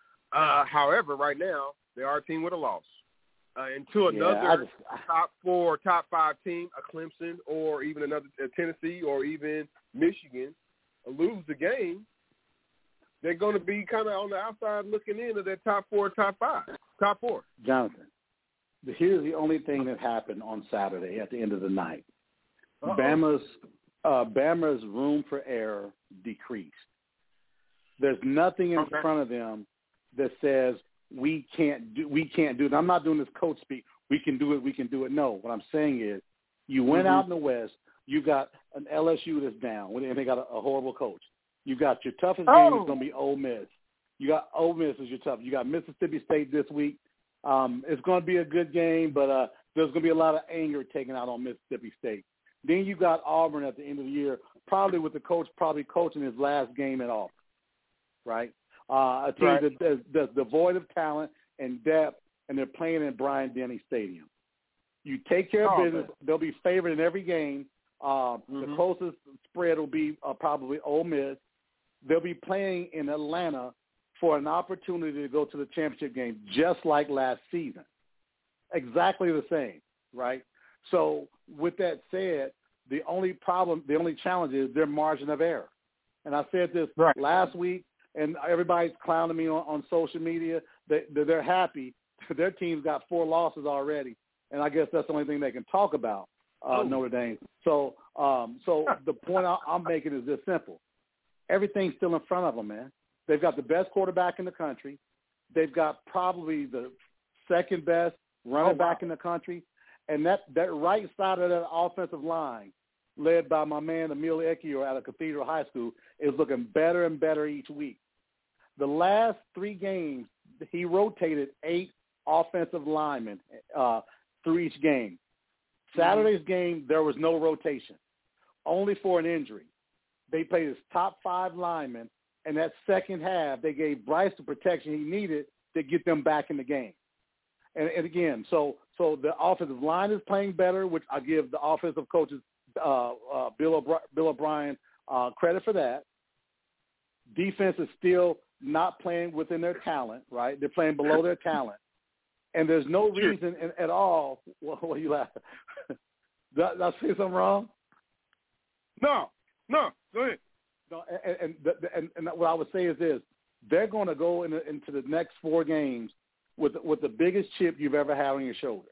Uh, however, right now they are a team with a loss. Uh, and to another yeah, just, top four, top five team, a Clemson or even another a Tennessee or even Michigan, lose the game, they're going to be kind of on the outside looking in of that top four, top five, top four. Jonathan, here's the only thing that happened on Saturday at the end of the night. Uh-oh. Bama's uh, Bama's room for error decreased. There's nothing in okay. front of them that says we can't do we can't do it. I'm not doing this coach speak. We can do it. We can do it. No, what I'm saying is, you went mm-hmm. out in the West. You got an L S U that's down, and they got a, a horrible coach. You got your toughest oh. game is going to be Ole Miss. You got Ole Miss as your tough. You got Mississippi State this week. Um, it's going to be a good game, but uh, there's going to be a lot of anger taken out on Mississippi State. Then you got Auburn at the end of the year, probably with the coach probably coaching his last game at Auburn, right? Uh, a team right. that, that, that's devoid of talent and depth, and they're playing in Bryant-Denny Stadium. You take care of oh, business. Man. They'll be favored in every game. Uh, mm-hmm. The closest spread will be uh, probably Ole Miss. They'll be playing in Atlanta for an opportunity to go to the championship game, just like last season. Exactly the same, right? So with that said, the only problem, the only challenge is their margin of error. And I said this right. last week, and everybody's clowning me on, on social media. They, they're happy. Their team's got four losses already, and I guess that's the only thing they can talk about, uh, oh. Notre Dame. So, um, so the point I'm making is this simple. Everything's still in front of them, man. They've got the best quarterback in the country. They've got probably the second best running oh, wow. back in the country. And that, that right side of that offensive line, led by my man Emil Ekiyor out of Cathedral High School, is looking better and better each week. The last three games, he rotated eight offensive linemen uh, through each game. Saturday's mm-hmm. game, there was no rotation, only for an injury. They played his top five linemen, and that second half, they gave Bryce the protection he needed to get them back in the game. And, and again, so so the offensive line is playing better, which I give the offensive coaches, uh, uh, Bill, O'Bri- Bill O'Brien, uh, credit for that. Defense is still not playing within their talent, right? They're playing below their talent. And there's no reason in, at all – what are you laughing? did, I, did I say something wrong? No. No, go ahead. No, and, and, and, and what I would say is this. They're going to go into, into the next four games with with the biggest chip you've ever had on your shoulder.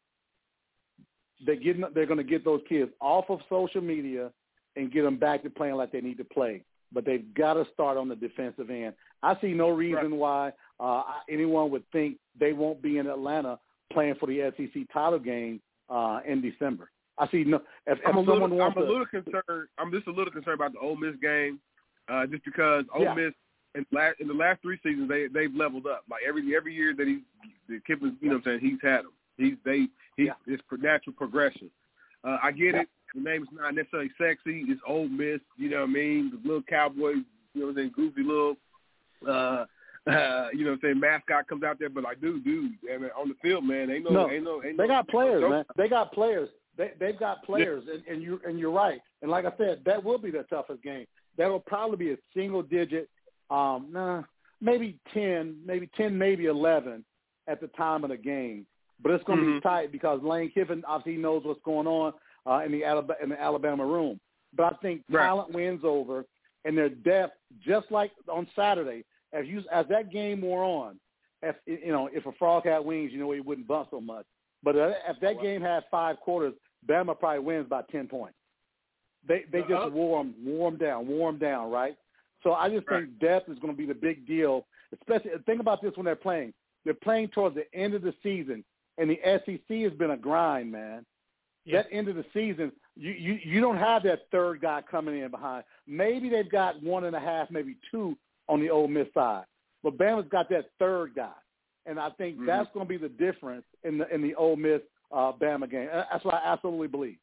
They're, getting, they're going to get those kids off of social media and get them back to playing like they need to play. But they've got to start on the defensive end. I see no reason right. why uh, anyone would think they won't be in Atlanta playing for the S E C title game uh, in December. I see no. If, I'm, if a, someone little, wants I'm a to, little concerned. I'm just a little concerned about the Ole Miss game, uh, just because Ole yeah. Miss in, last, in the last three seasons they they've leveled up. Like every every year that he, the Kip is, you know, what I'm saying he's had them. He's they he's yeah. it's natural progression. Uh, I get yeah. it. The name is not necessarily sexy. It's Ole Miss. You know what I mean? The little cowboy, you know what I'm saying, goofy little. Uh, Uh, you know what I'm saying, mascot comes out there, but like, dude, dude, I mean, on the field, man, ain't no, no, ain't no, ain't they no, got players, no, man. They got players. They they've got players, yeah. and, and you and you're right. And like I said, that will be the toughest game. That will probably be a single digit, um, nah, maybe ten, maybe ten, maybe eleven at the time of the game. But it's going to mm-hmm. be tight because Lane Kiffin obviously knows what's going on uh, in the Alabama, in the Alabama room. But I think right. talent wins over, and their depth, just like on Saturday. As you as that game wore on, if you know if a frog had wings, you know he wouldn't bump so much. But if that game had five quarters, Bama probably wins by ten points. They they just uh-huh. wore them, wore them down, wore them down, right? So I just right. think depth is going to be the big deal. Especially think about this when they're playing. They're playing towards the end of the season, and the S E C has been a grind, man. Yeah. That end of the season, you, you you don't have that third guy coming in behind. Maybe they've got one and a half, maybe two on the Ole Miss side. But Bama's got that third guy. And I think mm-hmm. that's going to be the difference in the in the Ole Miss uh, Bama game. That's what I absolutely believe.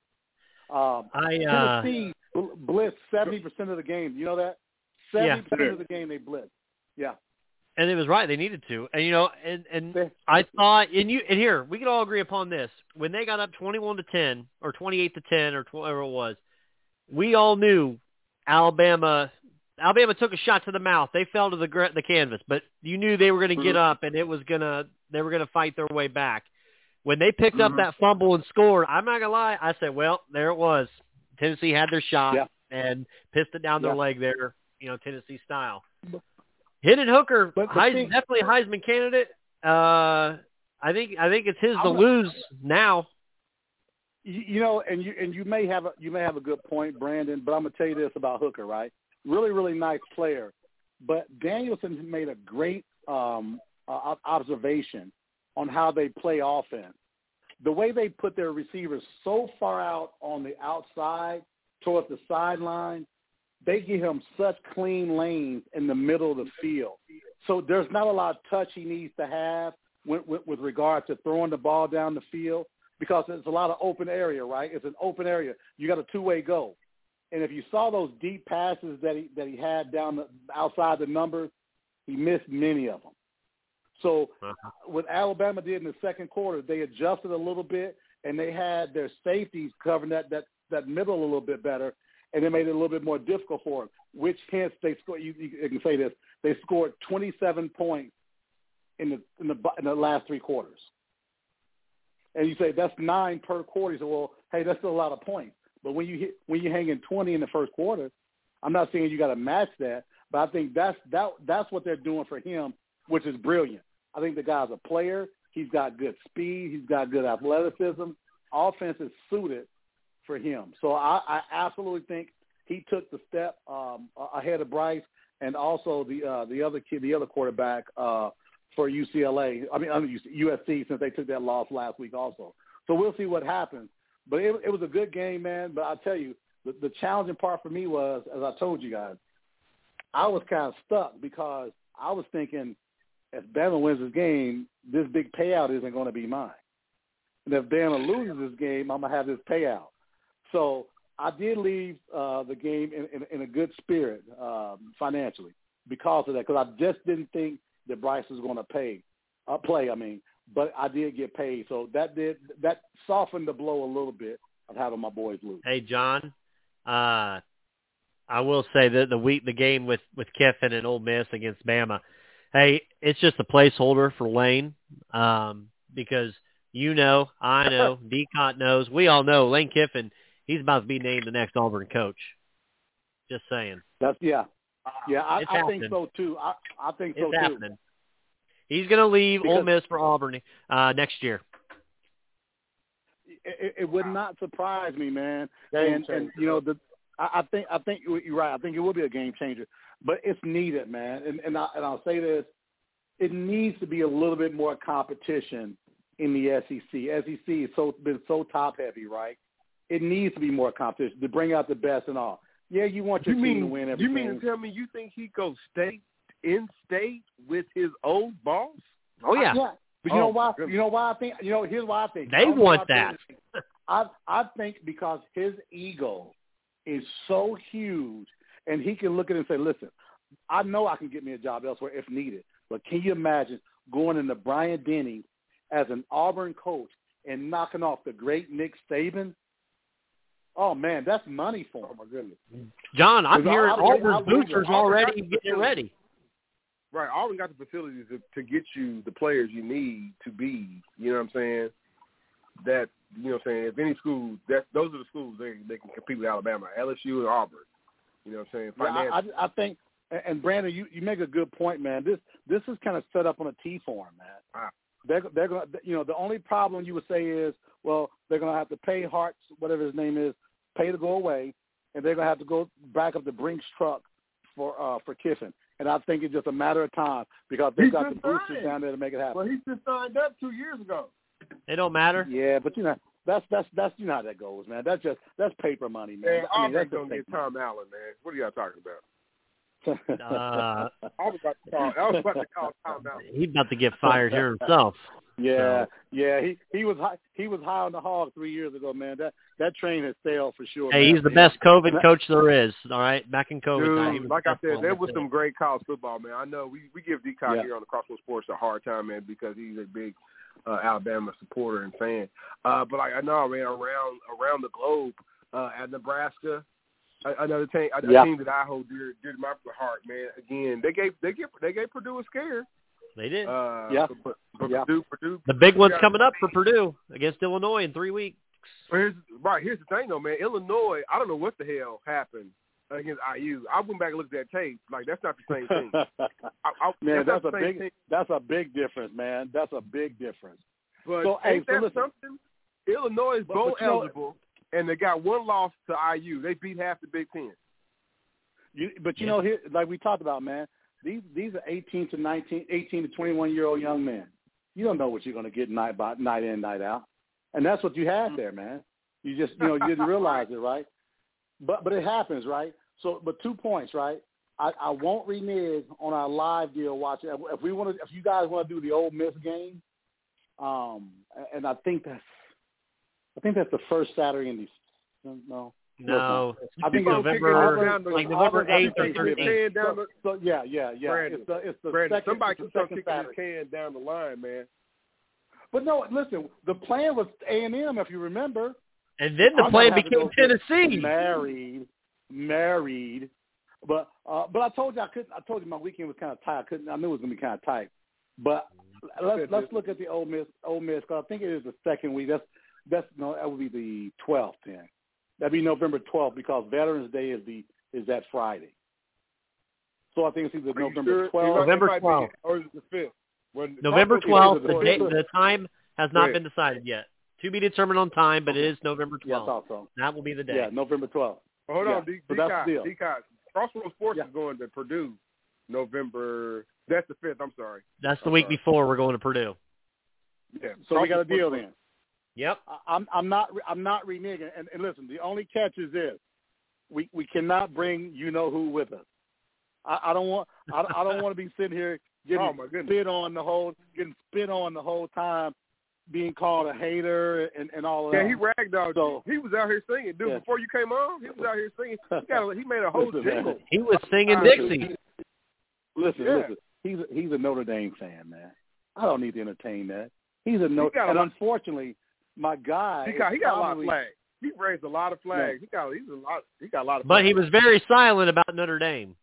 Um, I, uh, Tennessee blitzed seventy percent of the game. You know that? seventy percent yeah. of the game they blitzed. Yeah. And it was right. They needed to. And, you know, and, and I thought, and you, and here, we can all agree upon this. When they got up twenty-one to ten or twenty-eight to ten or whatever it was, we all knew Alabama. Alabama took a shot to the mouth. They fell to the the canvas, but you knew they were going to get up and it was gonna they were going to fight their way back. When they picked mm-hmm. up that fumble and scored, I'm not gonna lie, I said, well, there it was. Tennessee had their shot yeah. and pissed it down their yeah. leg there, you know, Tennessee style. Hendon Hooker, but, but Heis, think, definitely a Heisman candidate. Uh, I think I think it's his to gonna, lose now. You, you know, and you and you may have a you may have a good point, Brandon. But I'm gonna tell you this about Hooker, right? Really, really nice player, but Danielson made a great um, uh, observation on how they play offense. The way they put their receivers so far out on the outside towards the sideline, they give him such clean lanes in the middle of the field. So there's not a lot of touch he needs to have with, with, with regard to throwing the ball down the field because there's a lot of open area, right? It's an open area. You got a two-way go. And if you saw those deep passes that he that he had down the outside the numbers, he missed many of them. So uh-huh. what Alabama did in the second quarter, they adjusted a little bit, and they had their safeties covering that, that, that middle a little bit better, and it made it a little bit more difficult for them, which hence they scored. You, you can say this. They scored twenty-seven points in the, in the in the last three quarters. And you say that's nine per quarter. You say, well, hey, that's still a lot of points. But when you hit, when you hang in twenty in the first quarter, I'm not saying you got to match that, but I think that's that that's what they're doing for him, which is brilliant. I think the guy's a player. He's got good speed. He's got good athleticism. Offense is suited for him. So I, I absolutely think he took the step um, ahead of Bryce and also the uh, the other kid, the other quarterback uh, for U C L A. I mean, I mean U S C since they took that loss last week also. So we'll see what happens. But it, it was a good game, man. But I tell you, the, the challenging part for me was, as I told you guys, I was kind of stuck because I was thinking, if Bama wins this game, this big payout isn't going to be mine. And if Bama loses this game, I'm going to have this payout. So I did leave uh, the game in, in, in a good spirit um, financially because of that, because I just didn't think that Bryce was going to pay, uh, play, I mean. But I did get paid. So that did that softened the blow a little bit of having my boys lose. Hey, John, uh, I will say that the week, the game with, with Kiffin and Ole Miss against Bama, hey, it's just a placeholder for Lane um, because you know, I know, D-Cont knows, we all know Lane Kiffin, he's about to be named the next Auburn coach. Just saying. That's yeah, yeah. I, I think so too. I, I think so it's too. Happening. He's going to leave because Ole Miss for Auburn uh, next year. It, it would not surprise me, man. And, and you know, the I, I think I think you're right. I think it will be a game changer, but it's needed, man. And and, I, and I'll say this: it needs to be a little bit more competition in the S E C. S E C has so been so top heavy, right? It needs to be more competition to bring out the best and all. Yeah, you want your you team mean, to win everything. You mean to tell me you think he goes state in state with his old boss? Oh yeah. I, yeah. But you oh, know why? goodness. You know why I think? You know, here's why I think they want that. I I think because his ego is so huge, and he can look at it and say, "Listen, I know I can get me a job elsewhere if needed, but can you imagine going into Bryant Denny as an Auburn coach and knocking off the great Nick Saban? Oh man, that's money for him." Oh my goodness, John, I'm I, hearing I, Auburn's I, I boosters already getting ready. Right, Auburn got the facilities to, to get you the players you need to be. You know what I'm saying? That you know what I'm saying. If any school, that those are the schools they they can compete with Alabama, L S U, and Auburn. You know what I'm saying? Yeah, I, I think, and Brandon, you, you make a good point, man. This this is kind of set up on a T for them, man. Wow. They're they're going to, you know, the only problem you would say is, well, they're going to have to pay Hartz, whatever his name is, pay to go away, and they're going to have to go back up the Brinks truck for uh, for Kiffin. And I think it's just a matter of time because they've got the boosters down there to make it happen. Well, he just signed up two years ago. It don't matter. Yeah, but you know that's that's that's you know how that goes, man. That's just that's paper money, man. Man, I mean, Auburn's that's gonna get Tom Allen, man. What are y'all talking about? Uh, I was about to call. I was about to call Tom Allen. He's about to get fired here himself. Yeah, so. yeah. He he was high, he was high on the hog three years ago, man. That that train has sailed for sure. Hey, man. he's the best COVID coach there is. All right, back in COVID Dude, time. like I said, there was some great college football, man. I know we we give D-Cock yeah. here on the Crossroads Sports a hard time, man, because he's a big uh, Alabama supporter and fan. Uh, but like I know, man, around around the globe, uh, at Nebraska, another team, a yeah. team that I hold dear, dear to my heart, man. Again, they gave they gave they gave Purdue a scare. They did. Uh, yeah. But, but yeah. Purdue, Purdue. The big one's got, coming up for Purdue against Illinois in three weeks. Here's, right, here's the thing, though, man. Illinois, I don't know what the hell happened against I U. I went back and looked at that tape. Like, that's not the same thing. I, I, man, that's, that's a big thing. that's a big difference, man. That's a big difference. But so, ain't hey, so that listen. something? Illinois is But- bowl but you know- eligible, and they got one loss to I U. They beat half the Big Ten. You, but you Yeah. know, here, like we talked about, man, these these are eighteen to nineteen, eighteen to twenty-one year old young men. You don't know what you're going to get night by night in, night out, and that's what you had there, man. You just, you know, you didn't realize it, right? But but it happens, right? So, but two points, right? I, I won't renege on our live deal watching. If, if we want to, if you guys want to do the Ole Miss game, um, and I think that's, I think that's the first Saturday in the no. No, I think it's it's November, down the- like November eighth or Kicking his thirteenth. can down the- So, yeah, yeah, yeah. Brandon, it's the it's the Brandon, second. somebody it's the keeps on second kicking Saturday. his can down the line, man. But no, listen. The plan was A and M, if you remember. And then the I'm plan gonna have to became go get Tennessee. Married, married. But uh, but I told you I couldn't. I told you my weekend was kind of tight. I couldn't. I knew it was gonna be kind of tight. But let's let's look at the Ole Miss. Ole Miss. Cause I think it is the second week. That's that's no. That would be the twelfth then. That'd be November twelfth because Veterans Day is the is that Friday. So I think it's either Are you November sure? twelfth. November It might be- twelfth. Or is it the fifth? When, November Probably twelfth. either The, the date, fifth or- the time has not Right. been decided yet. To be determined on time, but it is November Yeah, I twelfth. thought so. That will be the day. Yeah, November twelfth. Well, hold Yeah, on, D- so that's D-Cot, the deal. D-Cot. Crossroads Sports Yeah. is going to Purdue November. That's the fifth. I'm sorry. That's the I'm week sorry. before we're going to Purdue. Yeah. So we got a Crossroads deal Sports- then. Yep. I- I'm I'm not I'm not reneging. And, and listen, the only catch is this: we we cannot bring you know who with us. I, I don't want I, I don't want to be sitting here getting Oh, my goodness. spit on the whole getting spit on the whole time, being called a hater and, and all of Yeah, that. he ragdolled So- you. He was out here singing, dude. Yeah. Before you came on, he was out here singing. He, got a, he made a whole Listen, man. jingle. He was singing Uh, Dixie. Listen, Yeah. listen. He's a, he's a Notre Dame fan, man. I don't need to entertain that. He's a Notre, got a and lot- unfortunately, my guy. He got he is got a lot of probably- flags. He raised a lot of flags. He got he's a lot. He got a lot of. But flags. he was very silent about Notre Dame.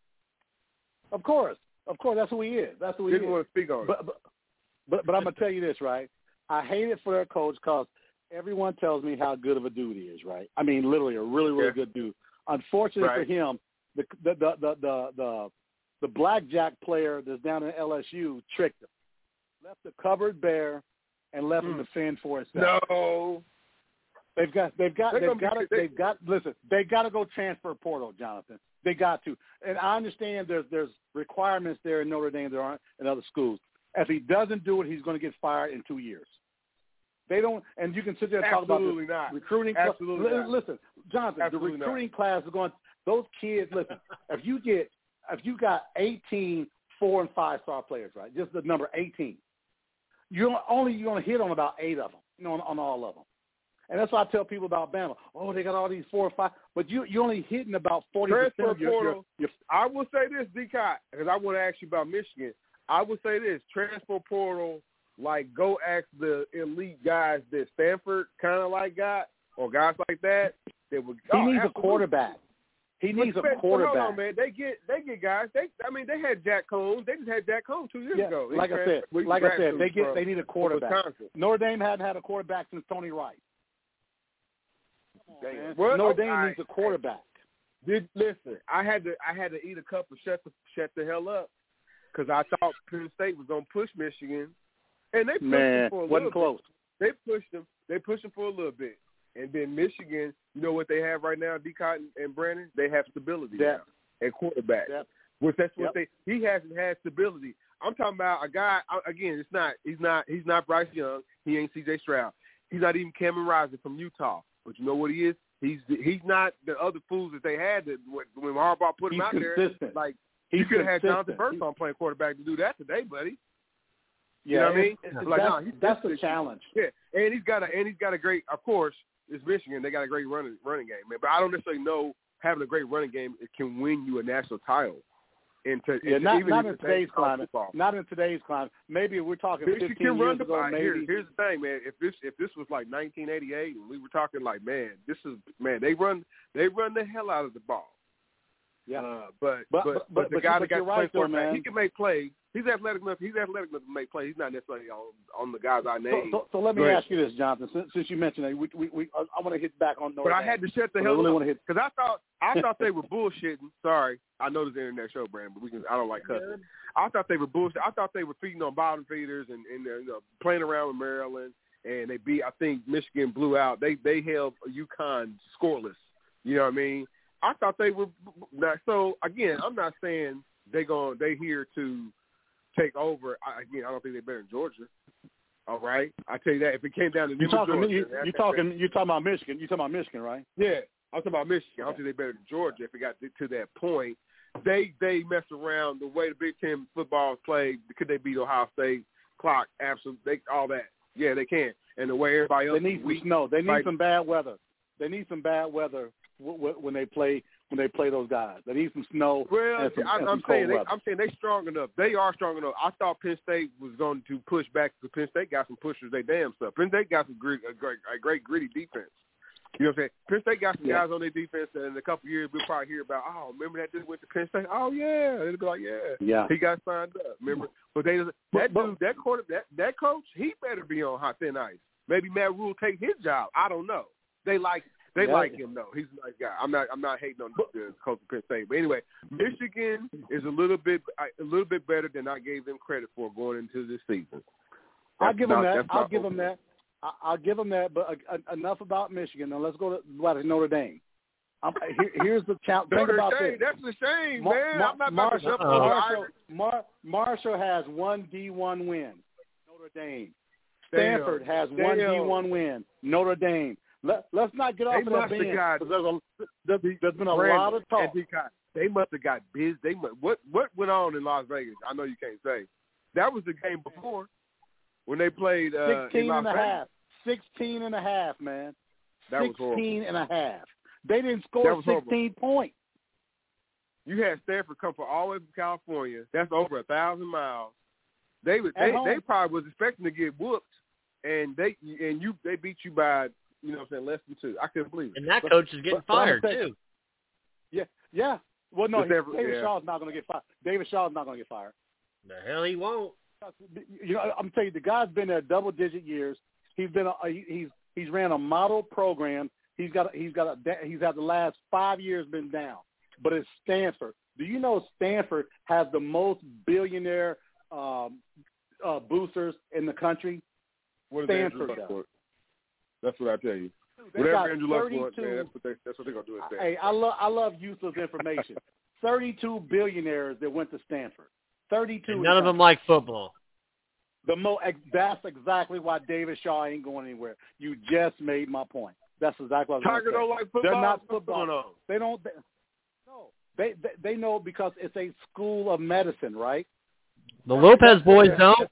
Of course, of course, that's who he is. That's who he didn't is. want to speak on it. But, but but but I'm gonna tell you this, right? I hate it for their coach because everyone tells me how good of a dude he is, right? I mean, literally a really really Yeah. good dude. Unfortunately Right. for him, the the the the the, the, the blackjack player that's down in L S U tricked him, left the cupboard bare, and left him Mm. to fend for himself. No. They've got, they've got, They're they've gonna got, be- to, they've got. Listen, they got to go transfer portal, Jonathan. They got to, and I understand there's there's requirements there in Notre Dame there aren't in other schools. If he doesn't do it, he's going to get fired in two years. They don't, and you can sit there and talk about Absolutely the not. recruiting. Absolutely Li- not. Listen, Jonathan, Absolutely the not. recruiting class is going. Those kids, listen. If you get, if you got eighteen four and five star players, right? Just the number eighteen. You're only you're going to hit on about eight of them, you know, on, on all of them. And that's why I tell people about Bama. Oh, they got all these four or five, but you you're only hitting about forty percent Transfer of your, your, portal. your. I will say this, D-Cot, because I want to ask you about Michigan. I would say this: transfer portal, like go ask the elite guys that Stanford kind of like got, or guys like that. That would. He oh, needs absolutely. a quarterback. He needs But- a but quarterback. Hold on, man. They get they get guys. They I mean they had Jack Combs. They just had Jack Combs two years Yeah, ago. He like I said, transferred- well, he like I said, graduated they get from- they need a from quarterback. Wisconsin. Notre Dame hadn't had a quarterback since Tony Wright. Damn. Man. Well, Notre okay, Dame I- needs a quarterback. Did listen? I had to I had to eat a cup of shut the shut the hell up because I thought Penn State was gonna push Michigan, and they pushed Man, them for a wasn't little close. bit. They pushed them. They pushed them for a little bit, and then Michigan. You know what they have right now, D-Cott and, and Brandon? They have stability Depth. now at quarterback. Depth. Which that's what Yep. they. He hasn't had stability. I'm talking about a guy. I- Again, it's not. He's not. He's not Bryce Young. He ain't C J Stroud. He's not even Cameron Rising from Utah. But you know what he is? He's he's not the other fools that they had that when when Harbaugh put him He's out consistent. there. Like He's you could have had Jonathan consistent. Birdsong playing quarterback to do that today, buddy. Yeah, You know what I mean? it's- it's- Like, that's, no, he's that's the consistent. challenge. Yeah, and he's got a and he's got a great. Of course, it's Michigan. They got a great running running game, man. But I don't necessarily know having a great running game it can win you a national title. into, yeah, into not, even not in in today's climate. Football. Not in today's climate. Maybe we're talking Michigan fifteen can years run the ago. ball. Maybe Here, here's the thing, man. If this if this was like nineteen eighty-eight, and we were talking like, man, this is man, they run they run the hell out of the ball. Yeah, uh, but, but, but but but the but guy you, that got you're to right, play though, quarterback, man. he can make plays. He's athletic enough. He's athletic enough to make plays. He's not necessarily on on the guys I named. So, so, so let me Go ahead. ask you this, Jonathan. Since, since you mentioned it, we, we, we, I, I want to hit back on Notre But I Dame. had to shut the I hell really up want to hit because I thought I thought they were bullshitting. Sorry, I know this is an internet show, Brandon, but we can. I don't like cussing. I thought they were bullshit. I thought they were feeding on bottom feeders and, and you know, playing around with Maryland, and they beat. I think Michigan blew out. They they held UConn scoreless. You know what I mean? I thought they were. So again, I'm not saying they going they here to take over. I, again, I don't think they're better than Georgia. All right, I tell you that. If it came down to you talking, Georgia, you, you're talking, you're talking about Michigan. You're talking about Michigan, right? Yeah, I'm talking about Michigan. I don't think they're better than Georgia. If it got to that point, they they mess around the way the Big Ten football is played. Could they beat Ohio State? Clock, absolutely, they, all that. Yeah, they can. And the way everybody else they need is weak, some snow. They need like, some bad weather. They need some bad weather w- w- when they play when they play those guys. They need some snow. Well, and some, I, and I'm some saying cold they, weather. I'm saying they strong enough. They are strong enough. I thought Penn State was going to push back because Penn State got some pushers. They damn stuff. Penn State got some grit, a great, a great gritty defense. You know what I'm saying? Penn State got some yeah. guys on their defense that in a couple of years we'll probably hear about. Oh, remember that dude went to Penn State? Oh yeah, they'll be like, yeah, yeah, he got signed up. Remember? But they that but, dude, that quarter, that that coach, he better be on hot thin ice. Maybe Matt Rule take his job. I don't know. They like they yeah. like him though. He's a nice guy. I'm not I'm not hating on the coach of Penn State. But anyway, Michigan is a little bit a little bit better than I gave them credit for going into this season. I'll give them not, that. I'll give open. them that. I'll give them that. But uh, uh, enough about Michigan. Now let's go to what, Notre Dame. Um, here, here's the challenge. Think Notre about Dame, this. that's a shame, Mar- man. Mar- I'm not Marshall, about to jump uh-oh. over Marshall, Mar- Marshall has one D one win. Notre Dame. Stanford Damn. has one Damn. D one win. Notre Dame. Let, let's not get off They of that must have bench. got- 'Cause There's, a, there's, there's been a Brandon, lot of talk. and got- They must have got busy. They must, what what went on in Las Vegas? I know you can't say. That was the game before when they played uh, in Sixteen Las and a Vegas. half. Sixteen and a half, man. That was Sixteen horrible. and a half. They didn't That score was horrible. sixteen points. You had Stanford come from all the way from California. That's over a thousand miles. They would, At they home. they probably was expecting to get whooped, and they and you they beat you by you know what I'm saying less than two. I couldn't believe it. And that But- coach is getting but- but I'm fired saying- too. Yeah, yeah. Well, no, Just he, every- David yeah. Shaw's not going to get fired. David Shaw's not going to get fired. The hell he won't. You know, I'm telling you, the guy's been there double-digit years. He's been a, he's he's ran a model program. He's got a, he's got a he's had the last five years been down, but it's Stanford. Do you know Stanford has the most billionaire um, uh, boosters in the country? What is Stanford Andrew Luck does. for? That's what I tell you. They Whatever got Andrew Luck wants, thirty-two man, that's what they that's what they're gonna do at Stanford. Hey, I love I love useless information. Thirty-two billionaires that went to Stanford. Thirty-two. And none of them like football. The mo. That's exactly why David Shaw ain't going anywhere. You just made my point. That's exactly what I was Tiger gonna don't say. like football. They're not What's football. going on? They don't. They, no, they, they they know because it's a school of medicine, right? The Lopez boys don't.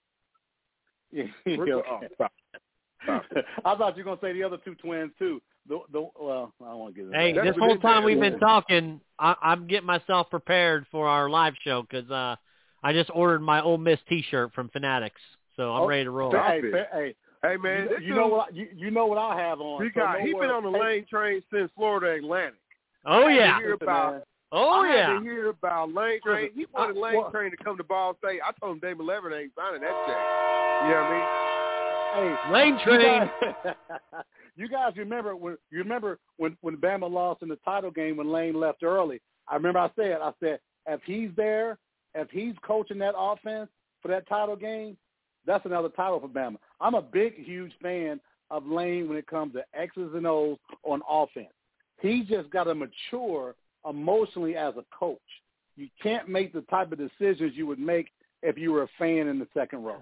Yeah, We're okay. go- oh, stop. Stop. I thought you were gonna say the other two twins too. The the well, I don't want to get into Hey, that. this what whole they time did. we've been talking, I, I'm getting myself prepared for our live show because uh, I just ordered my Ole Miss T-shirt from Fanatics, so I'm Oh, ready to roll. Stop Hey, it. hey, hey, Hey man, you, this you know dude, what? I, you, you know what I have on. he so got no he been worries. on the Hey, lane train since Florida Atlantic. Oh I had yeah, to hear listen, about, man. oh I yeah. had to hear about lane train. He wanted I- lane well- train to come to Ball State. I told him Damon Leverett ain't signing that check. You know what I mean? Hey, Lane you train. guys, you guys remember when you remember when when Bama lost in the title game when Lane left early? I remember I said I said if he's there, if he's coaching that offense for that title game, that's another title for Bama. I'm a big, huge fan of Lane when it comes to X's and O's on offense. He's just got to mature emotionally as a coach. You can't make the type of decisions you would make if you were a fan in the second row.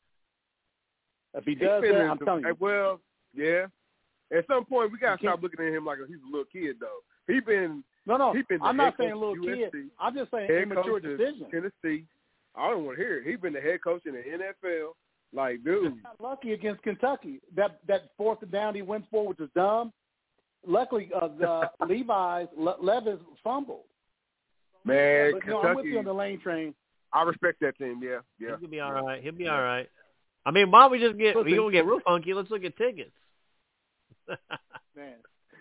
If he does been that, in I'm the- telling you. Well, yeah. At some point, we got to You stop can't- looking at him like he's a little kid, though. He been No, no, he been the I'm not head saying coach little of U S C, kid. I'm just saying head immature coach of decision. Tennessee. I don't want to hear it. He's been the head coach in the N F L. Like, dude, Got lucky against Kentucky. That that fourth down he went for, which was dumb. Luckily, uh, the Levi's Le, Levis fumbled. Man, but Kentucky. no, I'm with you on the Lane Train. I respect that team. Yeah, yeah. He'll be all right. He'll be all right. I mean, why don't we just get? Listen, We gonna get real funky. Let's look at tickets. Man.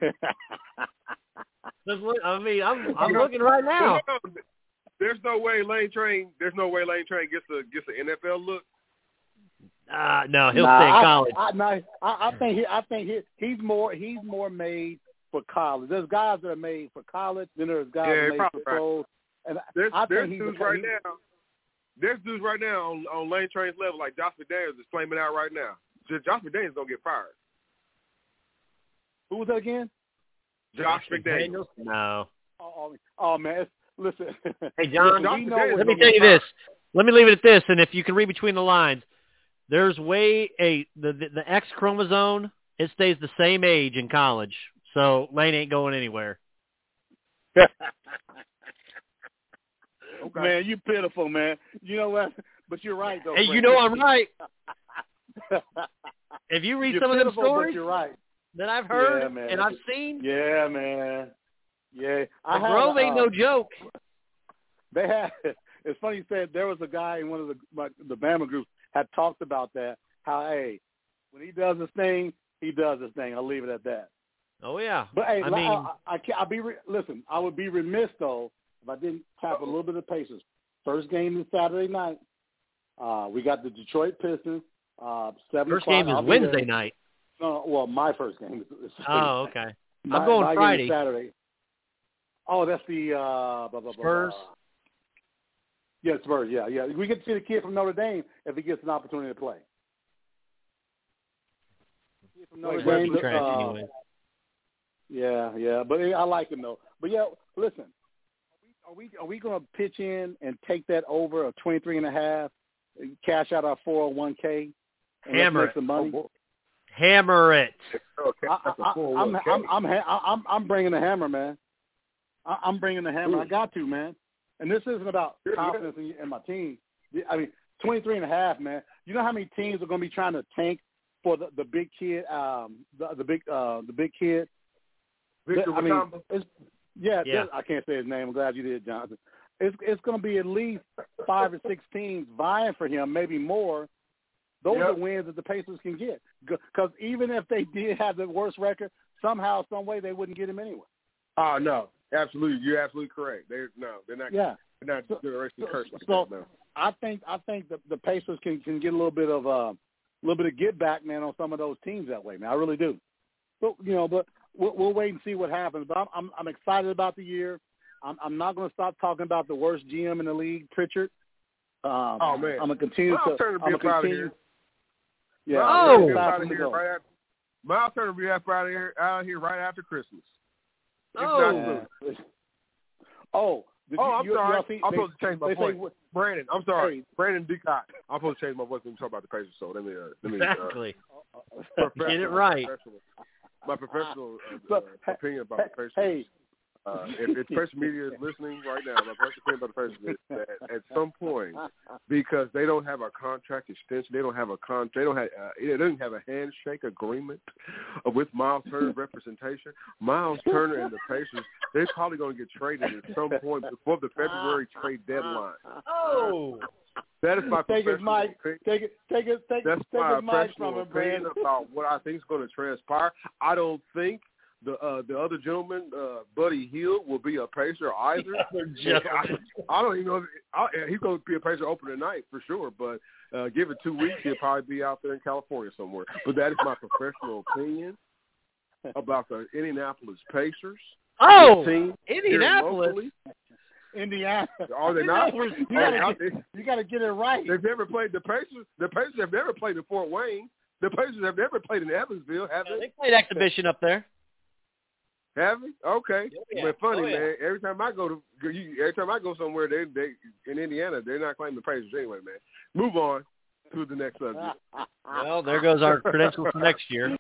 Let's look, I mean, I'm I'm looking right now. There's no way Lane Train. There's no way Lane Train gets a gets an N F L look. Uh, no, he'll nah, stay in college. I, I, nah, I, I think he, I think he, he's more he's more made for college. There's guys that are made for college, then there's guys Yeah, that are made probably for pros. And There's I there's think he's dudes a, right he, now. There's dudes right now on, on Lane Train's level, like Josh McDaniels is flaming out right now. Josh McDaniels gonna get fired. Who was that again? Josh McDaniels. No. Oh, oh, oh man, it's, listen. Hey, John, Josh we know McDaniels let me gonna tell get you fired. this. Let me leave it at this, and if you can read between the lines, there's way a the, the the X chromosome. It stays the same age in college, so Lane ain't going anywhere. Okay. Man, you pitiful, man. You know what? But you're right, though. Hey, Frank. you know I'm right. If you read you're some pitiful, of them stories but you're right. that I've heard Yeah, man. and I've seen, Yeah, man. Yeah, I the had, Grove ain't uh, no joke. They had. It's funny you said there was a guy in one of the my, the Bama groups had talked about that. How hey, when he does his thing, he does his thing. I'll leave it at that. Oh yeah. But hey, I I, mean, I, I can't. I'll be re- listen. I would be remiss though if I didn't tap a little bit of Pacers. First game is Saturday night. Uh, we got the Detroit Pistons. Uh, seven first o'clock. game is I'll be Wednesday there. night. No, well, my first game is, is Oh, okay. my, I'm going my Friday. Game is Saturday. Oh, that's the uh, blah, blah, blah, Spurs. Blah. Yeah, Spurs. Yeah, yeah. We get to see the kid from Notre Dame if he gets an opportunity to play. Kid from Notre Well, Dame. he's trash Uh, anyway. yeah, yeah. But I like him though. But yeah, listen. Are we are we going to pitch in and take that over of twenty-three and a half, cash out our four oh one k, and Hammer let's make some money? Oh, Hammer it. okay. I, I, I'm, I'm I'm I'm I'm I'm bringing the hammer, man. I, I'm bringing the hammer. Ooh. I got to, man. And this isn't about confidence in, in my team. I mean, twenty-three and a half, man. You know how many teams are going to be trying to tank for the, the big kid, um, the, the big uh, the big kid. Victor I mean, Wembanyama. it's, yeah, Yeah. I can't say his name. I'm glad you did, Johnson. It's it's going to be at least five or six teams vying for him, maybe more. Those Yep. are wins that the Pacers can get. Because even if they did have the worst record, somehow, some way, they wouldn't get him anyway. Oh no, absolutely. You're absolutely correct. They no, they're not. Yeah. They're not So- generation curse like so- that. No. I think I think the, the Pacers can, can get a little bit of a uh, little bit of get back, man, on some of those teams that way, man. I really do. But you know, but we'll, we'll wait and see what happens. But I'm I'm, I'm excited about the year. I'm, I'm not going to stop talking about the worst G M in the league, Pritchard. Um, Oh man, I'm going to continue Miles to. Turner I'm be going to up out of continue. here. Yeah. Miles Oh! Turner be up Time out for of him to here go. right after. Miles Turner be up out of here, out of here right after Christmas. If Oh. not soon. Oh, did Oh, you, I'm you, sorry. y'all see, I'm they, supposed to change my they point. Say, Brandon, I'm sorry. Hey. Brandon Decott. I'm supposed to change my voice when we talk about the Pacers. So let me, uh, let me Exactly. uh, Get it right. professional- My professional uh, So, uh, opinion about the Pacers. hey, Uh, if, if Pacers media is listening right now, my personal opinion about the Pacers is that at some point, because they don't have a contract extension, they don't have a con, they don't have, uh, they don't have a handshake agreement with Miles Turner's representation. Miles Turner and the Pacers, they're probably going to get traded at some point before the February trade deadline. Oh. That is my take his professional mic. opinion. Take it. Take it. Take, That's take my his mic from professional him, opinion Brandon. about what I think is going to transpire. I don't think the uh, the other gentleman, uh, Buddy Hield, will be a Pacer either. I, I don't even know if I, he's going to be a Pacer opener tonight for sure. But uh, give it two weeks, he'll probably be out there in California somewhere. But that is my professional opinion about the Indianapolis Pacers. Oh, The team here Indianapolis. locally. Indiana. Are they not? You Are they gotta, not? get, you gotta get it right. They've never played the Pacers. The Pacers have never played in Fort Wayne. The Pacers have never played in Evansville, have Yeah, they? they played exhibition up there. Have they? Okay. Oh, yeah. But funny, Oh, yeah. man. Every time I go to, you, every time I go somewhere, they, they in Indiana, they're not claiming the Pacers anyway, man. Move on to the next subject. Well, there goes our credentials for next year.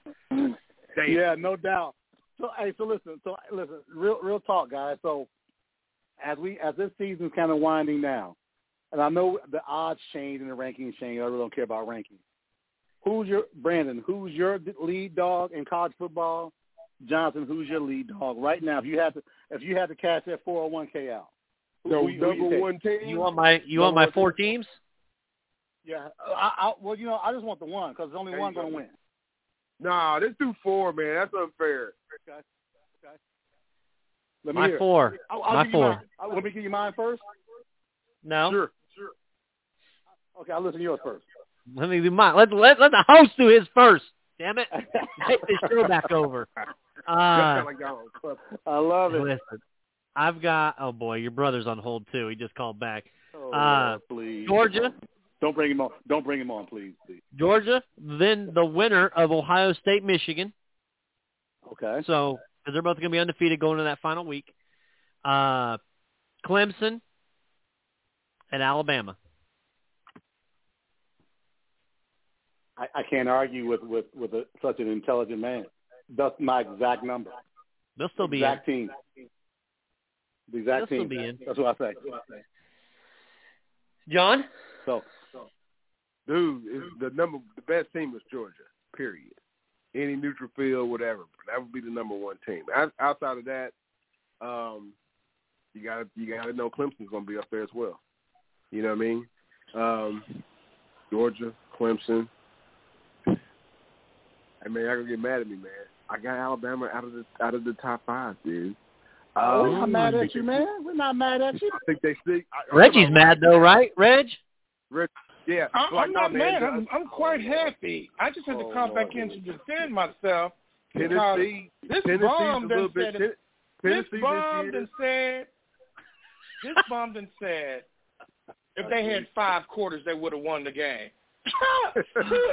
Yeah, no doubt. So, hey, so listen, so listen, real, real talk, guys. So, as we, as this season's kind of winding down, and I know the odds change and the rankings change. I really don't care about rankings. Who's your Brandon? Who's your lead dog in college football? Johnson, who's your lead dog right now? If you had to, if you had to cash that four oh one k out, No, who, who number you one team. You want my you No want my one four team. teams? Yeah. I, I, well, you know, I just want the one because there's only There one you go. going to win. Nah, let's do four, man. That's unfair. Okay. Okay. Let me My hear. four. I'll, I'll My give you four. mine. Uh, Let me give you mine first. No. Sure, sure. Okay, I'll listen to yours first. Let me do mine. Let let let the host do his first. Damn it! Take this show back over. Uh, I love it. listen, I've got. Oh boy, your brother's on hold too. He just called back. Oh, Uh, Lord, please. Georgia. Don't bring him on. Don't bring him on, please. please. Georgia. Then the winner of Ohio State, Michigan. Okay. So, because they're both going to be undefeated going into that final week. Uh, Clemson and Alabama. I, I can't argue with with with a, such an intelligent man. That's my exact number. They'll still be exact in. team. The exact They'll team. still be in. That's what I say. John? So, Dude, it's the number the best team is Georgia. Period. Any neutral field, whatever. That would be the number one team. Outside of that, um, you got you got to know Clemson's going to be up there as well. You know what I mean? Um, Georgia, Clemson. I mean, I gonna get mad at me, man. I got Alabama out of the out of the top five, dude. oh, Um, we're not mad at you, man. We're not mad at you. I think they stick. I, Reggie's mad though, right, Reg? Reg, yeah, I, like, I'm not no, man, mad. I'm, I'm quite happy. I just had to Oh, come back Lord. in to defend myself. because Tennessee. This Tennessee's bomb a done little bit. said, Ten, Tennessee this bomb this done year. said, this bomb done said, if they had five quarters, they would have won the game. What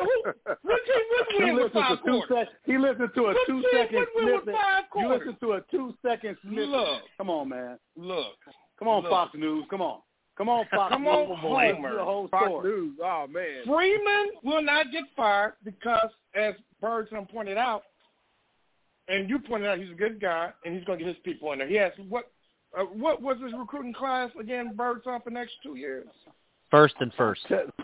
team would He win with listened to five two quarters? sec- He listened to a What two team second would win with snippet. five You quarters? listened to a two second snippet. Look. Come on, man. Look. Come on, Look. Fox News. Come on. Come on, Fox Come News. on, Listen Homer. to the whole Fox story. News. Oh man. Freeman will not get fired because, as Birdsong pointed out, and you pointed out, he's a good guy, and he's going to get his people in there. He has what? Uh, what was his recruiting class again? Birdsong for the next two years. First and first.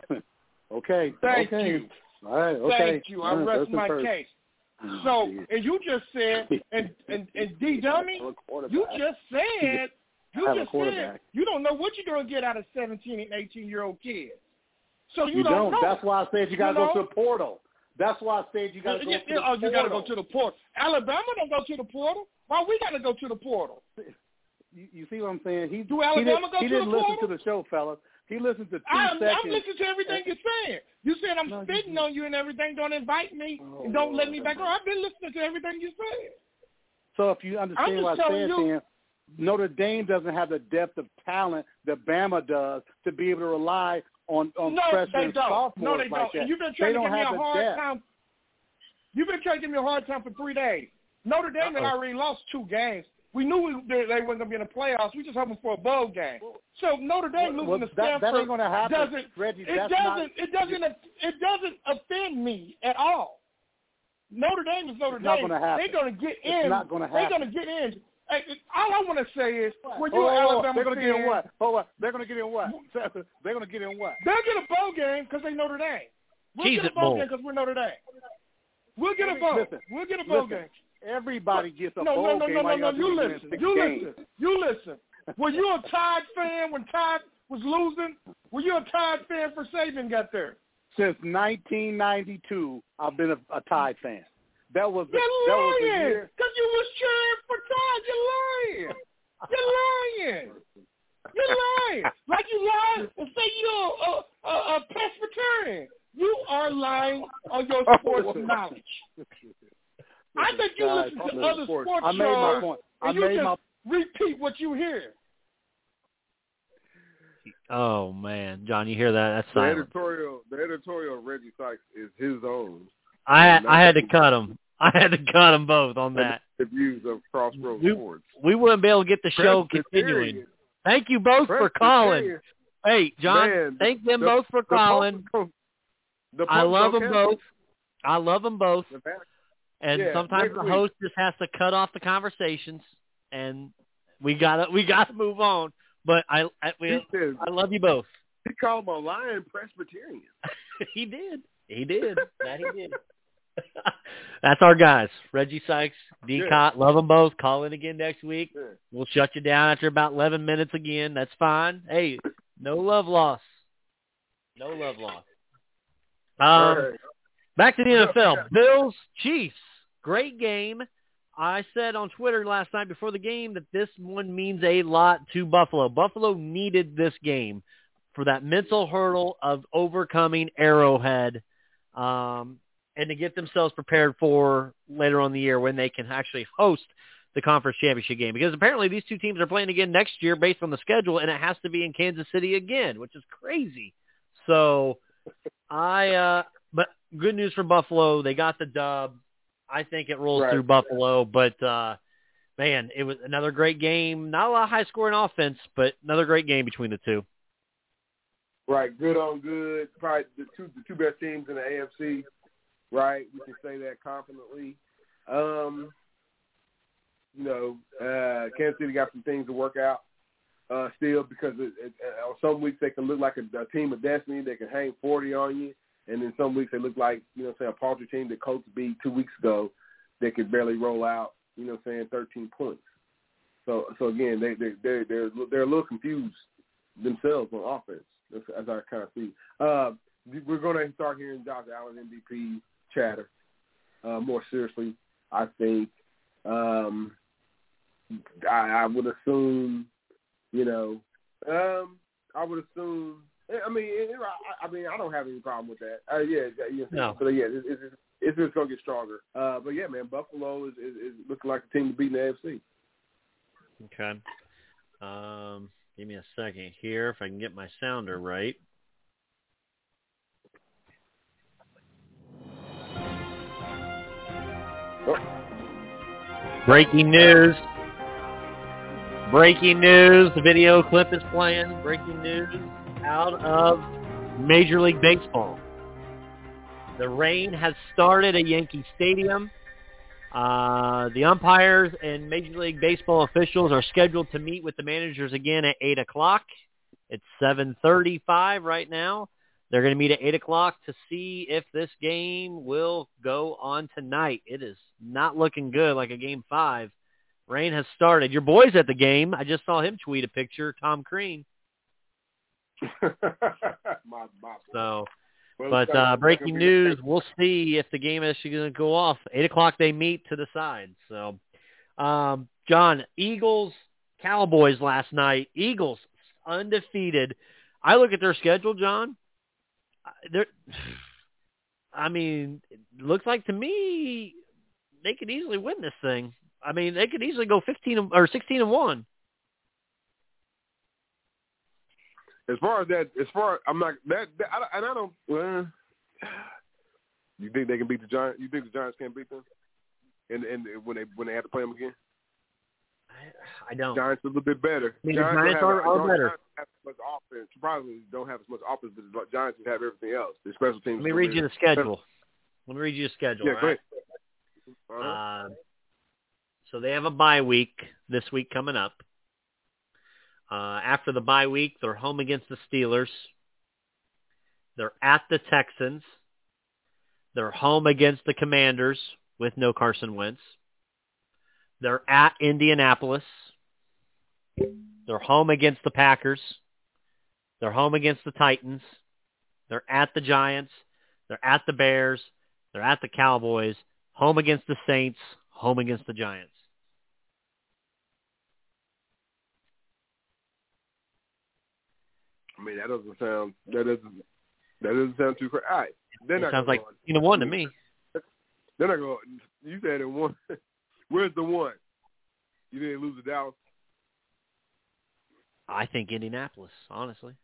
Okay. Thank okay. you. All right. Okay. Thank you. I All right, rest first and my first. case. Oh, So, geez. and you just said, and and, and D Dummy, you just said, you Have a just said, quarterback. you don't know what you're going to get out of seventeen and eighteen year old kids. So you, You don't, don't. know. That's why I said you got to You go to know? the portal. That's why I said you got to go Yeah, to yeah, the oh, portal. you got to go to the portal. Alabama don't go to the portal. Why we got to go to the portal? You, you see what I'm saying? He, Do he, Alabama did, go he to didn't the listen portal? to the show, fellas. He listened to two I'm, seconds. I'm listening to everything you're saying. You said I'm No, you spitting didn't. on you and everything. Don't invite me Oh, and don't let Lord. me back on. I've been listening to everything you said. So if you I'm understand just what I telling said, you- then Notre Dame doesn't have the depth of talent that Bama does to be able to rely on, on No, freshmen they and don't. sophomores No, they like don't. that. And you've been They trying to don't give me have a the hard depth. time. You've been trying to give me a hard time for three days. Notre Dame had Uh-oh. already lost two games. We knew we, they, they weren't going to be in the playoffs. We just hoping for a bowl game. So Notre Dame Well, losing well, to that, Stanford that ain't going to happen, doesn't. Reggie. It That's doesn't. not, it doesn't. It doesn't offend me at all. Notre Dame is Notre It's not Dame. gonna happen. They're going to get It's in. not gonna They're happen. going to get in. Hey, all I want to say is, when you're oh, an Alabama they're going to get in fan, what? Oh, what? They're going to get in what? They're going to get in what? they'll get a bowl game because they Notre Dame. We'll Cheez get a It bowl Bowl. game because we're Notre Dame. We'll get a Every- bowl. listen, we'll get a bowl listen. game. Everybody gets a no, bowl no, no, game. no, All no, you no. gotta do You is win listen. six You games. listen. You listen. Were you a Tide fan when Tide was losing? Were you a Tide fan for Saban got there? Since nineteen ninety-two, I've been a, a Tide fan. That was the, You're that was the lying. year. Because you was cheering for Tide. You're lying. You're lying. You're lying. Like you lied and say you're a, a, a Presbyterian. You are lying on your sports knowledge. I think you Guys, listen to listen, other sports. sports I made my shows point. I and you made just my repeat what you hear. Oh man, John, you hear that? That's The silent. editorial, the editorial of Reggie Sykes is his own. I I had to cut them. I had to cut them both on that. The views of Crossroads We, Sports. we wouldn't be able to get the show Presbyterian. continuing. Thank you both for calling. Hey, John, Man, thank them the- both for the calling. Pump- the I Pump love don't them count. both. I love them both. And Yeah, sometimes next the week. host just has to cut off the conversations, and we gotta we gotta move on. But I I, we, He says, I love you both. he called him a lying Presbyterian. he did. He did. That he did. That's our guys. Reggie Sykes, D. Yeah. Cott, love them both. Call in again next week. Yeah. We'll shut you down after about eleven minutes again. That's fine. Hey, no love lost. No love lost. Um, Right. Back to the N F L. Bills, Chiefs. Great game. I said on Twitter last night before the game that this one means a lot to Buffalo. Buffalo needed this game for that mental hurdle of overcoming Arrowhead um, and to get themselves prepared for later on in the year when they can actually host the conference championship game. Because apparently these two teams are playing again next year based on the schedule, and it has to be in Kansas City again, which is crazy. So I uh, – but good news for Buffalo. They got the dub. I think it rolls Right. through Buffalo, but uh, man, it was another great game. Not a lot of high-scoring offense, but another great game between the two. Right, good on good. Probably the two the two best teams in the A F C. Right, we can say that confidently. Um, you know, uh, Kansas City got some things to work out uh, still because it, it, uh, on some weeks they can look like a, a team of destiny. They can hang forty on you. And then some weeks they look like, you know, say a paltry team that Colts beat two weeks ago that could barely roll out, you know, saying thirteen points. So, so again, they they they they're they're a little confused themselves on offense, as, as I kind of see. Uh, we're going to start hearing Josh Allen M V P chatter uh, more seriously. I think um, I, I would assume, you know, um, I would assume. I mean, it, I, I mean, I don't have any problem with that. Uh, yeah, yeah. No. But yeah, it's, it's, it's just gonna get stronger. Uh, but yeah, man, Buffalo is, is, is looking like the team to beat in the A F C. Okay. Um, give me a second here if I can get my sounder right. Oh. Breaking news. Breaking news. The video clip is playing. Breaking news out of Major League Baseball. The rain has started at Yankee Stadium. Uh, the umpires and Major League Baseball officials are scheduled to meet with the managers again at eight o'clock. It's seven thirty-five right now. They're going to meet at eight o'clock to see if this game will go on tonight. It is not looking good like a game five. Rain has started. Your boy's at the game. I just saw him tweet a picture, Tom Crean. my, my So, well, but uh, breaking news, we'll see if the game is actually going to go off. eight o'clock they meet to decide. So, um, John, Eagles, Cowboys last night. Eagles undefeated. I look at their schedule, John. They're, I mean, it looks like to me they could easily win this thing. I mean, they could easily go fifteen or sixteen and one. As far as that, as far I'm not that, that I, and I don't. Well, you think they can beat the Giants? You think the Giants can beat them? And and when they when they have to play them again, I, I don't. Giants are a little bit better. I mean, the Giants, Giants don't are, have, are don't, better. Giants have as much offense. Probably don't have as much offense, but the Giants just have everything else. The special teams. Let me read you the schedule. Let me read you the schedule. Yeah, all go right? ahead. Uh-huh. Uh, so they have a bye week this week coming up. Uh, after the bye week, they're home against the Steelers. They're at the Texans. They're home against the Commanders with no Carson Wentz. They're at Indianapolis. They're home against the Packers. They're home against the Titans. They're at the Giants. They're at the Bears. They're at the Cowboys. Home against the Saints. Home against the Giants. I mean, that doesn't sound that doesn't that doesn't sound too crazy. All right, they're It not sounds gonna like go on. you know one to me. They're not going. You said it one. Where's the one? You didn't lose to Dallas. I think Indianapolis, honestly.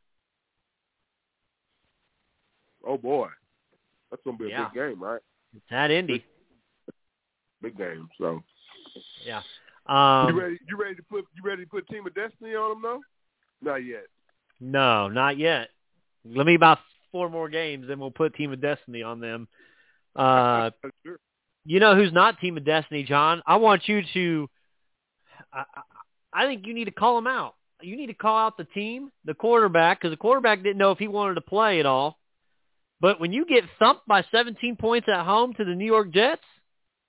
Oh boy, that's gonna be a Yeah. big game, right? It's at Indy. Big game. So Yeah. Um, you ready? You ready to put? You ready to put Team of Destiny on them? though? Not yet. No, not yet. Let me about four more games, then we'll put Team of Destiny on them. Uh, Sure. you know who's not Team of Destiny, John? I want you to I, I think you need to call them out. You need to call out the team, the quarterback, because the quarterback didn't know if he wanted to play at all. But when you get thumped by seventeen points at home to the New York Jets,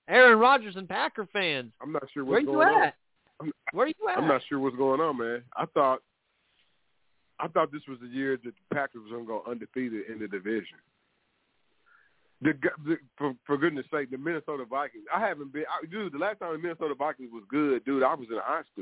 Aaron Rodgers and Packer fans. I'm not sure Where what's you going on. at? I'm, Where you at? I'm not sure what's going on, man. I thought I thought this was the year that the Packers was going to go undefeated in the division. The, the for, for goodness sake, the Minnesota Vikings. I haven't been, I, dude. The last time the Minnesota Vikings was good, dude, I was in high school.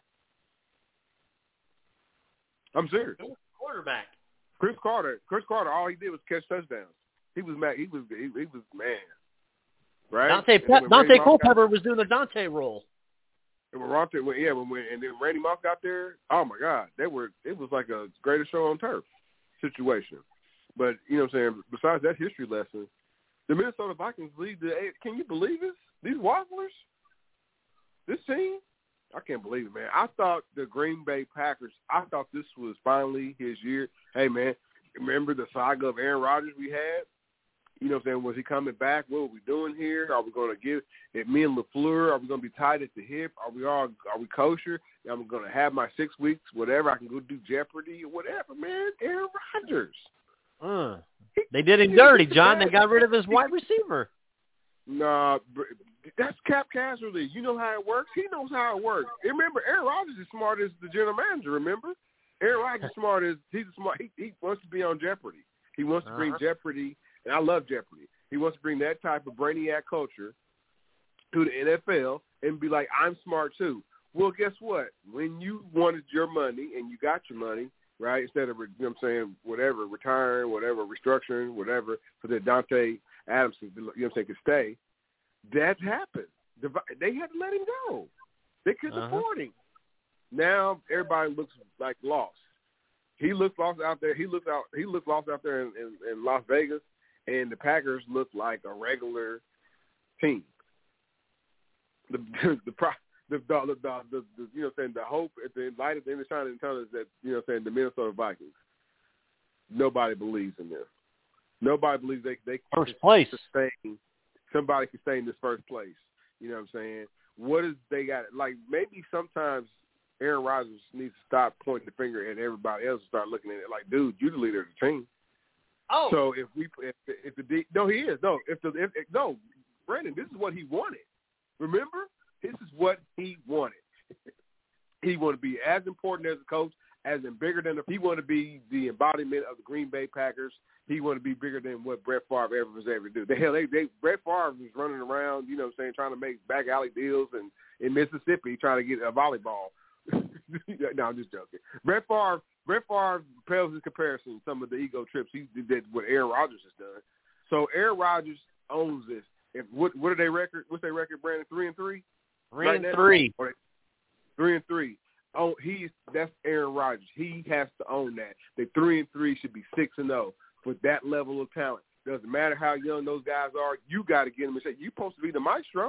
I'm serious. Quarterback. Chris Carter. Chris Carter. All he did was catch touchdowns. He was mad. He was. He, he was man. Right. Dante Pe- Dante Culpepper was doing the Dante role. And when Ronte, when, yeah, when, when and then Randy Moss got there. Oh my God, they were. It was like a greatest show on turf situation. But you know what I'm saying. Besides that history lesson, the Minnesota Vikings lead the. Can you believe this? These Wafflers. This team. I can't believe it, man. I thought the Green Bay Packers, I thought this was finally his year. Hey, man, remember the saga of Aaron Rodgers we had? You know what I'm saying? Was he coming back? What are we doing here? Are we going to give it me and LaFleur? Are we going to be tied at the hip? Are we all, are we kosher? I'm going to have my six weeks, whatever. I can go do Jeopardy or whatever, man. Aaron Rodgers. Uh, they did him dirty, John. They got rid of his wide receiver. Nah, that's cap casualty. You know how it works. He knows how it works. Remember, Aaron Rodgers is smart as the general manager. Remember, Aaron Rodgers is smart as he's smart. He, he wants to be on Jeopardy. He wants to bring uh-huh. Jeopardy, and I love Jeopardy. He wants to bring that type of brainiac culture to the N F L and be like, I'm smart too. Well, guess what? When you wanted your money and you got your money, right? Instead of, you know what I'm saying, whatever, retiring, whatever, restructuring, whatever, so that Dante Adams, you know what I'm saying, could stay. That happened. They had to let him go. They couldn't uh-huh. afford him. Now everybody looks like lost. He looks lost out there. He looks out. He looks lost out there in, in, in Las Vegas, and the Packers look like a regular team. The the the the, the, the, the, the you know what I'm saying, the hope at the light at the end of the shining tunnel is that, you know what I'm saying, the Minnesota Vikings. Nobody believes in them. Nobody believes they they first place. Sustain, somebody can stay in this first place. You know what I'm saying? What is they got? Like maybe sometimes Aaron Rodgers needs to stop pointing the finger at everybody else and start looking at it like, dude, you're the leader of the team. Oh, so if we if, if the no he is no if the if, if no Brandon, this is what he wanted. Remember, this is what he wanted. He wanted to be as important as a coach, as in bigger than the, he wanted to be the embodiment of the Green Bay Packers. He wanted to be bigger than what Brett Favre ever was able to do. The hell, they, they Brett Favre was running around, you know what I'm saying, trying to make back alley deals and in Mississippi trying to get a volleyball. No, I'm just joking. Brett Favre, Brett Favre pales in comparison to some of the ego trips he did what Aaron Rodgers has done. So Aaron Rodgers owns this. If what what are they record? What's their record, Brandon? Three and three. Three right and now? three. Three and three. Oh, he's that's Aaron Rodgers. He has to own that. The three and three should be six and zero with that level of talent. Doesn't matter how young those guys are. You got to get them and say you're supposed to be the maestro.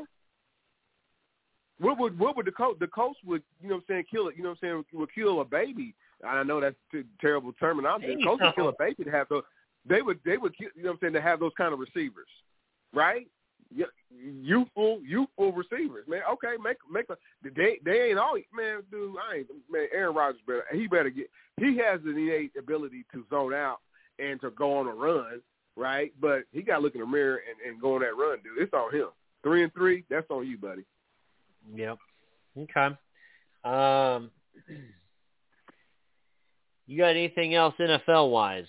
What would what would the coach? The coach would, you know what I'm saying, kill it. You know what I'm saying, would kill a baby. I know that's a terrible terminology. The coach would kill a baby to have those. They would they would you know what I'm saying, to have those kind of receivers, right? Youthful, youthful receivers, man. Okay, make make a. They they ain't all man, dude. I ain't man. Aaron Rodgers better. He better get. He has the innate ability to zone out and to go on a run, right? But he got to look in the mirror and, and go on that run, dude. It's on him. Three and three. That's on you, buddy. Yep. Okay. Um. You got anything else N F L wise?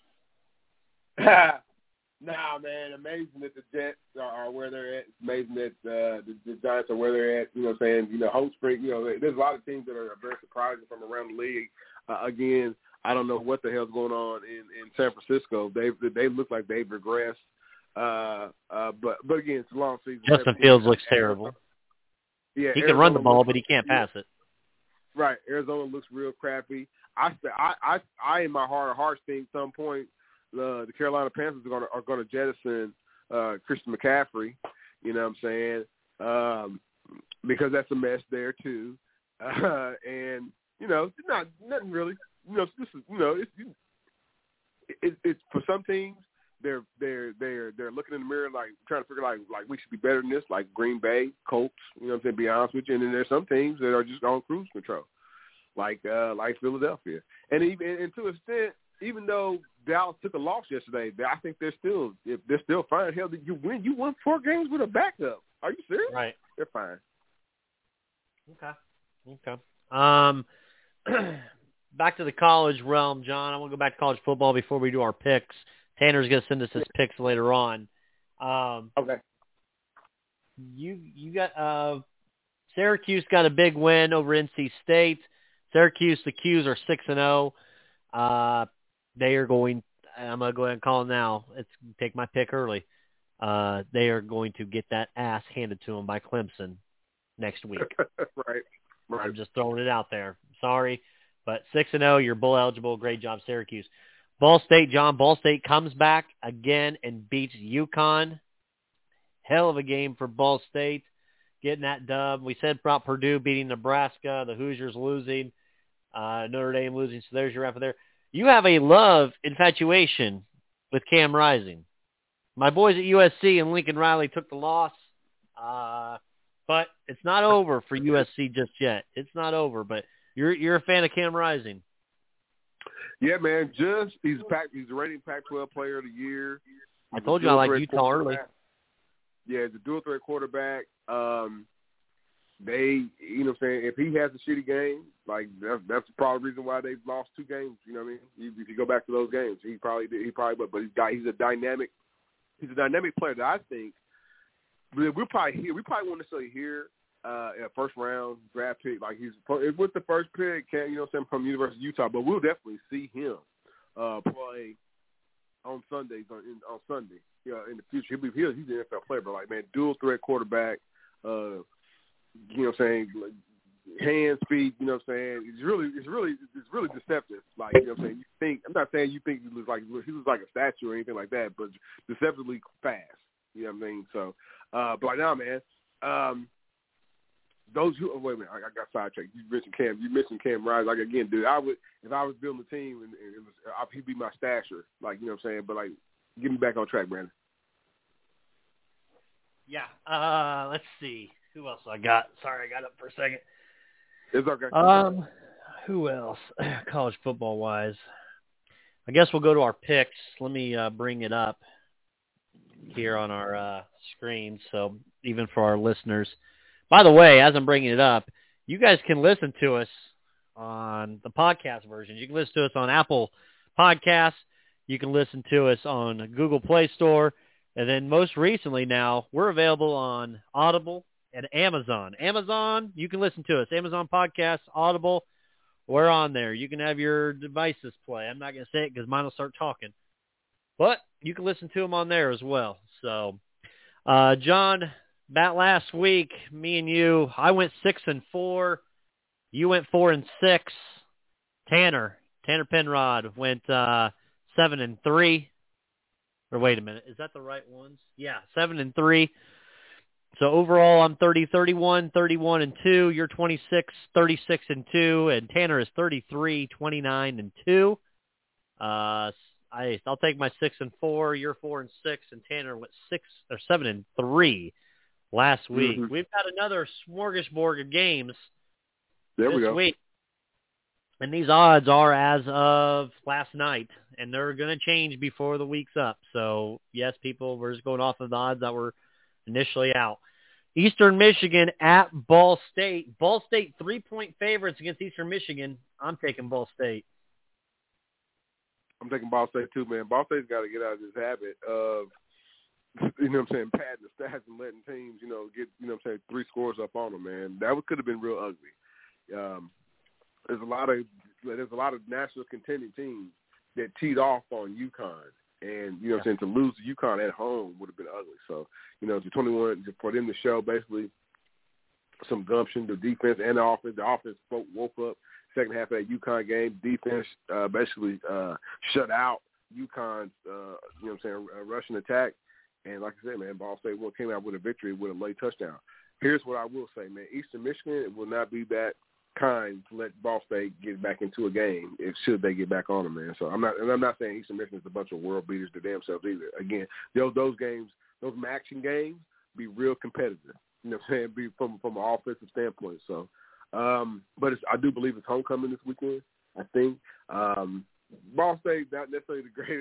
Nah, man, amazing that the Jets are, are where they're at. Amazing that uh, the, the Giants are where they're at. You know what I'm saying? You know, Hope Spring, you know, there's a lot of teams that are very surprising from around the league. Uh, again, I don't know what the hell's going on in, in San Francisco. They they look like they've regressed. Uh, uh, but, but again, it's a long season. Justin Fields looks terrible. Yeah, he Arizona can run the ball, looks, but he can't pass it. Right. Arizona looks real crappy. I, I, I, I in my heart of hearts think at some point, Uh, the Carolina Panthers are going to are going to jettison uh, Christian McCaffrey. You know what I'm saying? Um, because that's a mess there too. Uh, and you know, not nothing really. You know, this is you know, it's it, it's for some teams they're they're they're they're looking in the mirror like trying to figure like like we should be better than this, like Green Bay, Colts. You know what I'm saying? Be honest with you. And then there's some teams that are just on cruise control, like uh, like Philadelphia. And even and to an extent, even though Dallas took a loss yesterday, I think they're still if they're still fine. Hell, you win. You won four games with a backup. Are you serious? Right. They're fine. Okay. Okay. Um, back to the college realm, John. I want to go back to college football before we do our picks. Tanner's going to send us his picks later on. Um, Okay. You you got uh, Syracuse got a big win over N C State. Syracuse, the Qs are six and zero. Uh, they are going. I'm gonna go ahead and call it now. It's take my pick early. Uh, they are going to get that ass handed to them by Clemson next week. Right. Right. I'm just throwing it out there. Sorry, but six and zero. You're bowl eligible. Great job, Syracuse. Ball State, John. Ball State comes back again and beats UConn. Hell of a game for Ball State, getting that dub. We said about Purdue beating Nebraska, the Hoosiers losing, uh, Notre Dame losing. So there's your wrap there. You have a love infatuation with Cam Rising. My boys at U S C and Lincoln Riley took the loss, uh, but it's not over for U S C just yet. It's not over, but you're you're a fan of Cam Rising. Yeah, man. Just he's Pac, he's a reigning Pac twelve Player of the Year. I told you I like Utah early. Yeah, he's a dual threat quarterback. Um, they, you know what I'm saying, if he has a shitty game, like that's, that's probably the reason why they've lost two games. You know what I mean? If you go back to those games, he probably did. He probably, but but he's got he's a dynamic. He's a dynamic player that I think we're probably here. We probably won't necessarily hear uh, a first round draft pick like he's with the first pick. You know what I'm saying, from University of Utah, but we'll definitely see him uh, play on Sundays on, on Sunday. You know, in the future, he'll be he'll, he's an N F L player, but like man, dual threat quarterback. Uh, you know what I'm saying? Like, hands, feet. You know what I'm saying? It's really, it's really, it's really deceptive. Like you know what I'm saying? You think I'm not saying you think he looks like he looks like a statue or anything like that, but deceptively fast. You know what I mean? So, uh, but like now, man, um, those who oh, wait a minute, I, I got sidetracked. You mentioned Cam. You mentioned Cam Rising. Like again, dude, I would if I was building a team and, and it was, I, he'd be my stasher. Like you know what I'm saying? But like, get me back on track, Brandon. Yeah. Uh, let's see. Who else I got? Sorry, I got up for a second. It's okay. Um, who else? College football wise, I guess we'll go to our picks. Let me uh, bring it up here on our uh, screen, so even for our listeners. By the way, as I'm bringing it up, you guys can listen to us on the podcast version. You can listen to us on Apple Podcasts. You can listen to us on Google Play Store. And then most recently now, we're available on Audible and Amazon. Amazon, you can listen to us. Amazon Podcasts, Audible, we're on there. You can have your devices play. I'm not going to say it because mine will start talking. But you can listen to them on there as well. So, uh, John, that last week, me and you, I went six and four. You went four and six. Tanner, Tanner Penrod went uh, seven and three. Or wait a minute, is that the right ones? Yeah, seven and three. So overall, I'm thirty, thirty-one, thirty-one and two. You're twenty-six, thirty-six and two, and Tanner is thirty-three, twenty-nine and two. Uh, I I'll take my six and four. You're four and six, and Tanner went six or seven and three last week. Mm-hmm. We've got another smorgasbord of games there this we go. week. And these odds are as of last night, and they're going to change before the week's up. So, yes, people, we're just going off of the odds that were initially out. Eastern Michigan at Ball State. Ball State three-point favorites against Eastern Michigan. I'm taking Ball State. I'm taking Ball State too, man. Ball State's got to get out of this habit of, you know what I'm saying, padding the stats and letting teams, you know, get, you know what I'm saying, three scores up on them, man. That could have been real ugly. Um, There's a lot of there's a lot of national contending teams that teed off on UConn, and you know, yeah. saying to lose to UConn at home would have been ugly. So you know, to twenty-one for them to show basically some gumption, the defense and the offense. The offense spoke, woke up second half of that UConn game. Defense uh, basically uh, shut out UConn's uh, you know, what I'm saying, uh, rushing attack. And like I said, man, Ball State came out with a victory with a late touchdown. Here's what I will say, man: Eastern Michigan will not be that kind to let Ball State get back into a game if should they get back on them, man. So I'm not, and I'm not saying Eastern Michigan is a bunch of world beaters to themselves either. Again, those those games, those action games, be real competitive. You know what I'm saying? Be from from an offensive standpoint. So, um, but it's, I do believe it's homecoming this weekend. I think um, Ball State not necessarily the greatest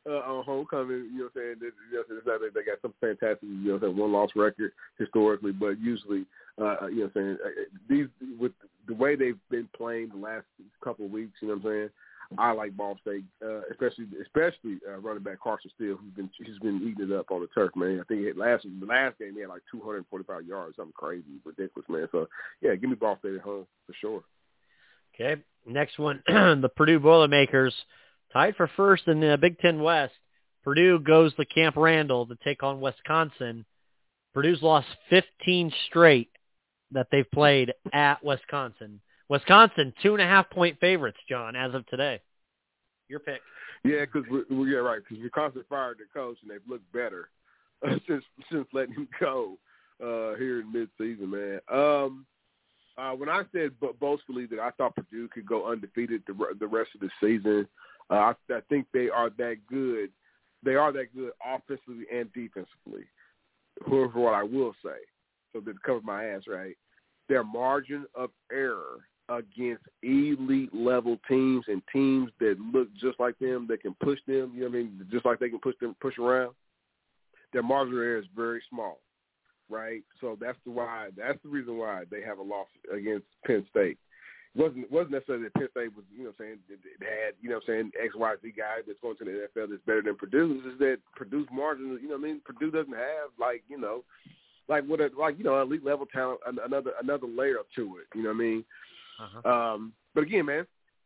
uh, on homecoming. You know what I'm saying? They, you know, it's not that they got some fantastic, you know, one loss record historically, but usually, uh, you know what I'm saying? These with the way they've been playing the last couple of weeks. You know what I'm saying? I like Ball State, uh, especially especially uh, running back Carson Steele, who's been he's been eating it up on the turf, man. I think he had last the last game he had like two hundred forty-five yards, something crazy, ridiculous, man. So yeah, give me Ball State at home for sure. Okay, next one, the Purdue Boilermakers tied for first in the Big Ten West. Purdue goes to Camp Randall to take on Wisconsin. Purdue's lost fifteen straight that they've played at Wisconsin. Wisconsin, two and a half point favorites, John, as of today. Your pick. Yeah, because we're, we're yeah right. Because Wisconsin fired their coach and they've looked better uh, since since letting him go uh, here in midseason, man. Um, uh, when I said b- boastfully that I thought Purdue could go undefeated the the rest of the season, uh, I, I think they are that good. They are that good offensively and defensively. For what I will say, so to cover my ass, right? Their margin of error against elite level teams and teams that look just like them, that can push them, you know what I mean, just like they can push them, push around, their margin of error is very small, right? So that's the why. That's the reason why they have a loss against Penn State. It wasn't it wasn't necessarily that Penn State was, you know, what I'm saying it, it had, you know, what I'm saying X Y Z guy that's going to the N F L that's better than Purdue. It's just that Purdue's margin, you know, what I mean, Purdue doesn't have like, you know, like what a, like you know, elite level talent, another another layer to it. You know what I mean? Uh-huh. Um, but again, man,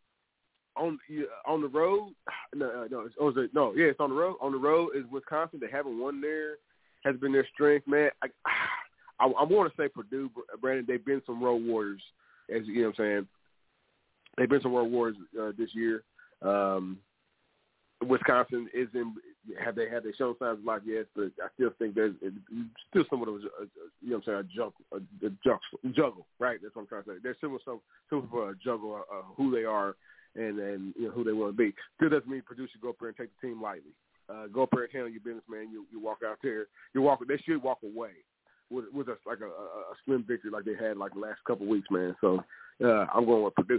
on on the road, no, no, it's, oh, is it, no, yeah, it's on the road. On the road is Wisconsin. They haven't won there. Has been their strength, man. I I, I want to say Purdue, Brandon. They've been some road warriors, as you know what I'm saying. They've been some road warriors uh, this year. Um, Wisconsin is in. Have they have they shown signs of life? Yes, but I still think there's still somewhat of a, a, you know what I'm saying, a juggle, a, a juggle, juggle, right? That's what I'm trying to say. There's still some some of a juggle uh, who they are and and you know who they want to be. Still doesn't mean Purdue should go up there and take the team lightly. Uh, go up there and handle your business, man. You you walk out there, you walk. They should walk away with with a, like a, a, a slim victory like they had like the last couple of weeks, man. So uh, I'm going with Purdue.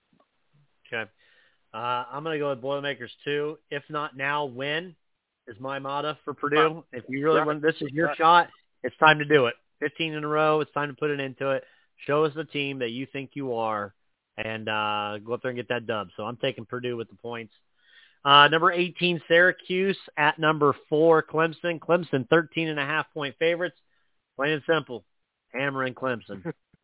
Okay, uh, I'm going to go with Boilermakers too. If not now, when? Is my motto for Purdue. If you really right. want, this is your right. shot. It's time to do it. fifteen in a row. It's time to put it into it. Show us the team that you think you are, and uh, go up there and get that dub. So I'm taking Purdue with the points. Uh, number eighteen, Syracuse at number four, Clemson. Clemson, thirteen and a half point favorites. Plain and simple, hammering Clemson.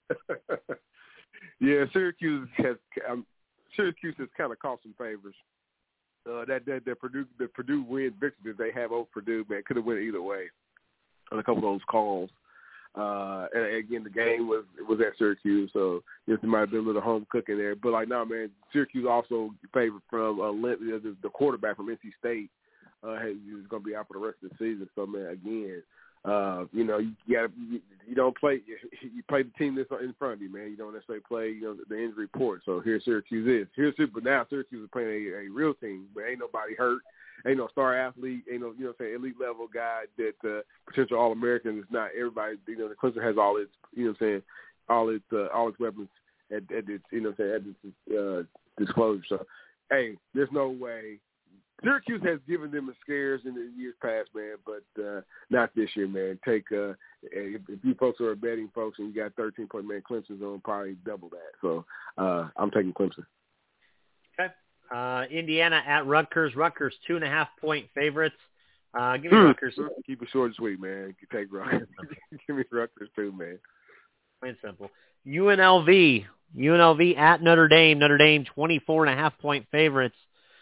yeah, Syracuse has um, Syracuse has kind of caught some favors. Uh, that that the Purdue the Purdue win victory that they have over Purdue, man, could have went either way on a couple of those calls. Uh, and again, the game was was at Syracuse, so you know, there might have been a little home cooking there. But like, no, man, Syracuse also favored from uh, the, the quarterback from N C State. Uh, is going to be out for the rest of the season. So man, again, uh, you know, you got you, you don't play you, you play the team that's in front of you, man. You don't necessarily play, you know, the injury report. So here Syracuse is. Here's but now Syracuse is playing a, a real team, but ain't nobody hurt. Ain't no star athlete. Ain't no, you know, what I'm saying, elite level guy that uh, potential All American is not everybody. You know, the Clemson has all its, you know, what I'm saying, all its uh, all its weapons at, at its, you know, what I'm saying, at its uh, disclosure. So, hey, there's no way. Syracuse has given them the scares in the years past, man, but uh, not this year, man. Take uh, if, if you folks are betting folks and you got thirteen point, man, Clemson's on probably double that. So uh, I'm taking Clemson. Okay. Uh, Indiana at Rutgers. Rutgers two and a half point favorites. Uh, give me mm. Rutgers. Keep it short and sweet, man. You take Rutgers. Give me Rutgers too, man. Plain simple. U N L V. U N L V at Notre Dame. Notre Dame twenty-four and a half point favorites.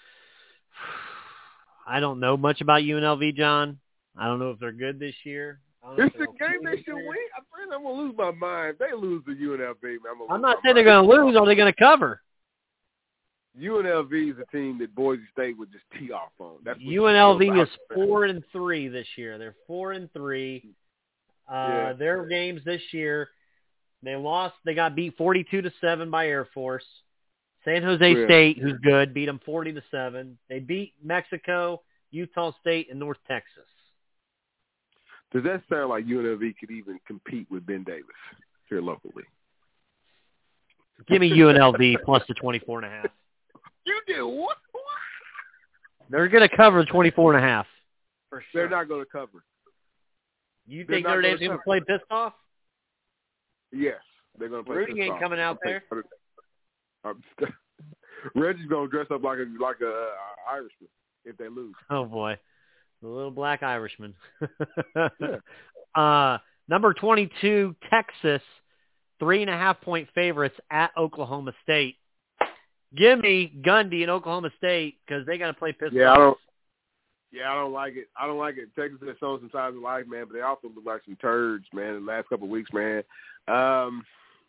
I don't know much about U N L V, John. I don't know if they're good this year. It's a game they should win. I'm, I'm going to lose my mind. If they lose to U N L V, man, I'm, I'm not saying they're going to lose. Are they going to cover? U N L V is a team that Boise State would just tee off on. That's U N L V is four and three this year. They're four and three. Uh, yeah. Their games this year, they lost. They got beat forty-two to seven by Air Force. San Jose yeah. State, who's good, beat them forty to seven. They beat Mexico, Utah State, and North Texas. Does that sound like U N L V could even compete with Ben Davis here locally? Give me U N L V plus the twenty-four and a half. You did what? They're going to cover twenty-four and a half. For sure. They're not going to cover. You They're think not Notre gonna Dame's going to cover. play pissed off? Yes, they're going to play Rudy pissed ain't off. coming out there. Um, Reggie's going to dress up like a like a uh, Irishman if they lose. Oh, boy. The little black Irishman. Yeah. uh, number twenty-two, Texas, three and a half point favorites at Oklahoma State. Give me Gundy in Oklahoma State because they got to play pissed Yeah, off. I don't. Yeah, I don't like it. I don't like it. Texas has shown some signs of life, man, but they also look like some turds, man, in the last couple of weeks, man. Um,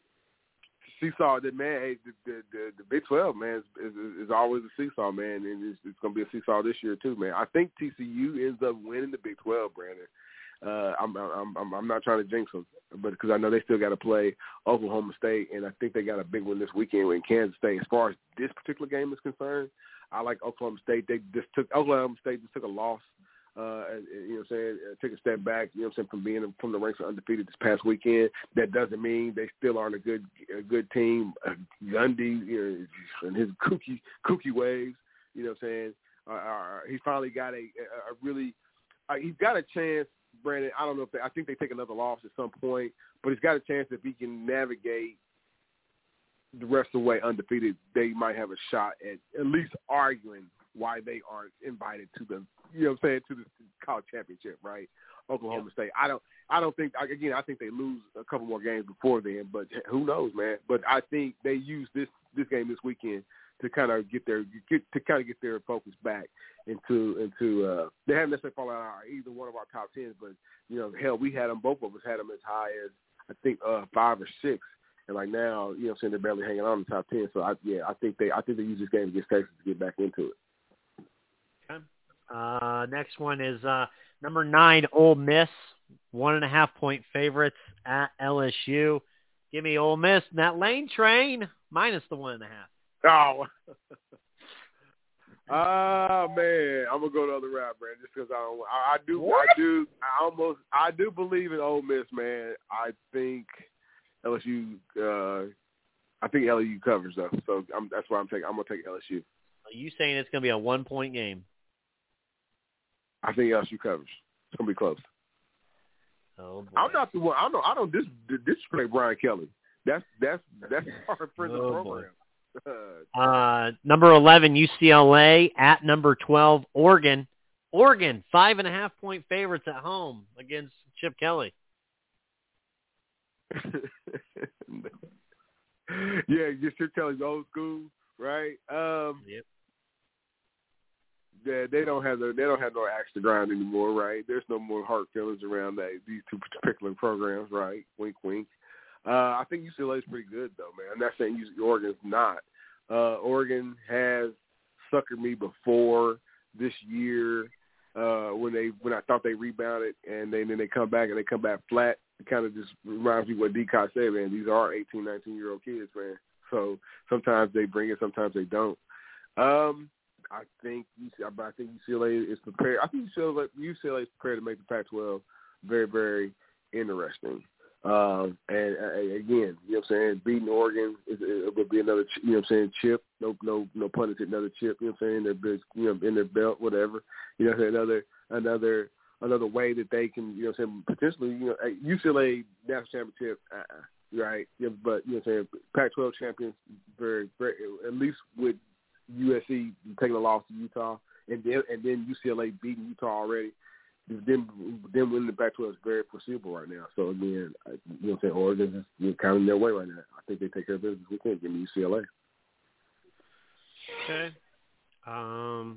seesaw, that man, hey, the, the, the, the Big twelve, man, is, is, is always a seesaw, man, and it's, it's going to be a seesaw this year too, man. I think T C U ends up winning the Big twelve, Brandon. Uh, I'm, I'm I'm I'm not trying to jinx them, but because I know they still got to play Oklahoma State, and I think they got a big one this weekend with Kansas State. As far as this particular game is concerned, I like Oklahoma State. They just took Oklahoma State just took a loss. Uh, and, and, you know what I'm saying? Uh, took a step back. You know what I'm saying? From being from the ranks of undefeated this past weekend. That doesn't mean they still aren't a good a good team. Uh, Gundy, you know, and his kooky kooky ways. You know what I'm saying? Uh, uh, he finally got a a, a really. Uh, he's got a chance. Brandon, I don't know if they, I think they take another loss at some point, but he's got a chance if he can navigate the rest of the way undefeated, they might have a shot at at least arguing why they aren't invited to the, you know what I'm saying, to the college championship, right? Oklahoma yep. State. I don't, I don't think, again, I think they lose a couple more games before then, but who knows, man? But I think they use this, this game this weekend to kind of get their, get, to kind of get their focus back into, into, uh, they haven't necessarily fallen out of either one of our top tens, but, you know, hell, we had them, both of us had them as high as, I think, uh, five or six. And like now, you know what I'm saying, they're barely hanging on in the top ten. So, I, yeah, I think they I think they use this game against Texas to get back into it. Okay. Uh, next one is uh, number nine, Ole Miss, one and a half point favorites at L S U. Give me Ole Miss and that Lane train minus the one and a half. Oh, oh man, I'm gonna go the other route, man. Just because I don't, I, I do, what? I do, I almost, I do believe in Ole Miss, man. I think L S U, uh, I think L S U covers though, so I'm, that's why I'm taking. I'm gonna take L S U. Are you saying it's gonna be a one point game? I think L S U covers. It's gonna be close. Oh boy. I'm not the one. I don't. I don't dis, disrespect Brian Kelly. That's that's that's our friend of the oh program. uh, number eleven, U C L A at number twelve, Oregon. Oregon, five and a half point favorites at home against Chip Kelly. Yeah, just Chip Kelly's old school, right? Um, yep. Yeah, they don't have the, they don't have no axe to grind anymore, right? There's no more heart feelings around that, these two particular programs, right? Wink, wink. Uh, I think U C L A is pretty good, though, man. I'm not saying Oregon's not. Uh, Oregon has suckered me before this year uh, when they when I thought they rebounded, and then, then they come back and they come back flat. It kind of just reminds me what D-Cot said, man. These are eighteen, nineteen-year-old kids, man. So sometimes they bring it, sometimes they don't. Um, I think I think U C L A is prepared. I think U C L A, U C L A is prepared to make the Pac twelve very, very interesting. Um, and uh, again, you know what I'm saying, beating Oregon is, it would be another, you know what I'm saying, chip. No, no, no pun intended, another chip. You know what I'm saying, their big, you know, in their belt, whatever. You know, another, another, another way that they can, you know, what I'm saying, potentially, you know, U C L A national championship, uh-uh, right? Yeah, but you know, what I'm saying, Pac twelve champions, very, very, at least with U S C taking a loss to Utah, and then and then U C L A beating Utah already. Them, them winning the Pac twelve is very foreseeable right now. So again, you know what I'm saying, Oregon is you know, kind of in their way right now. I think they take care of business this weekend. Give me U C L A. Okay. Um,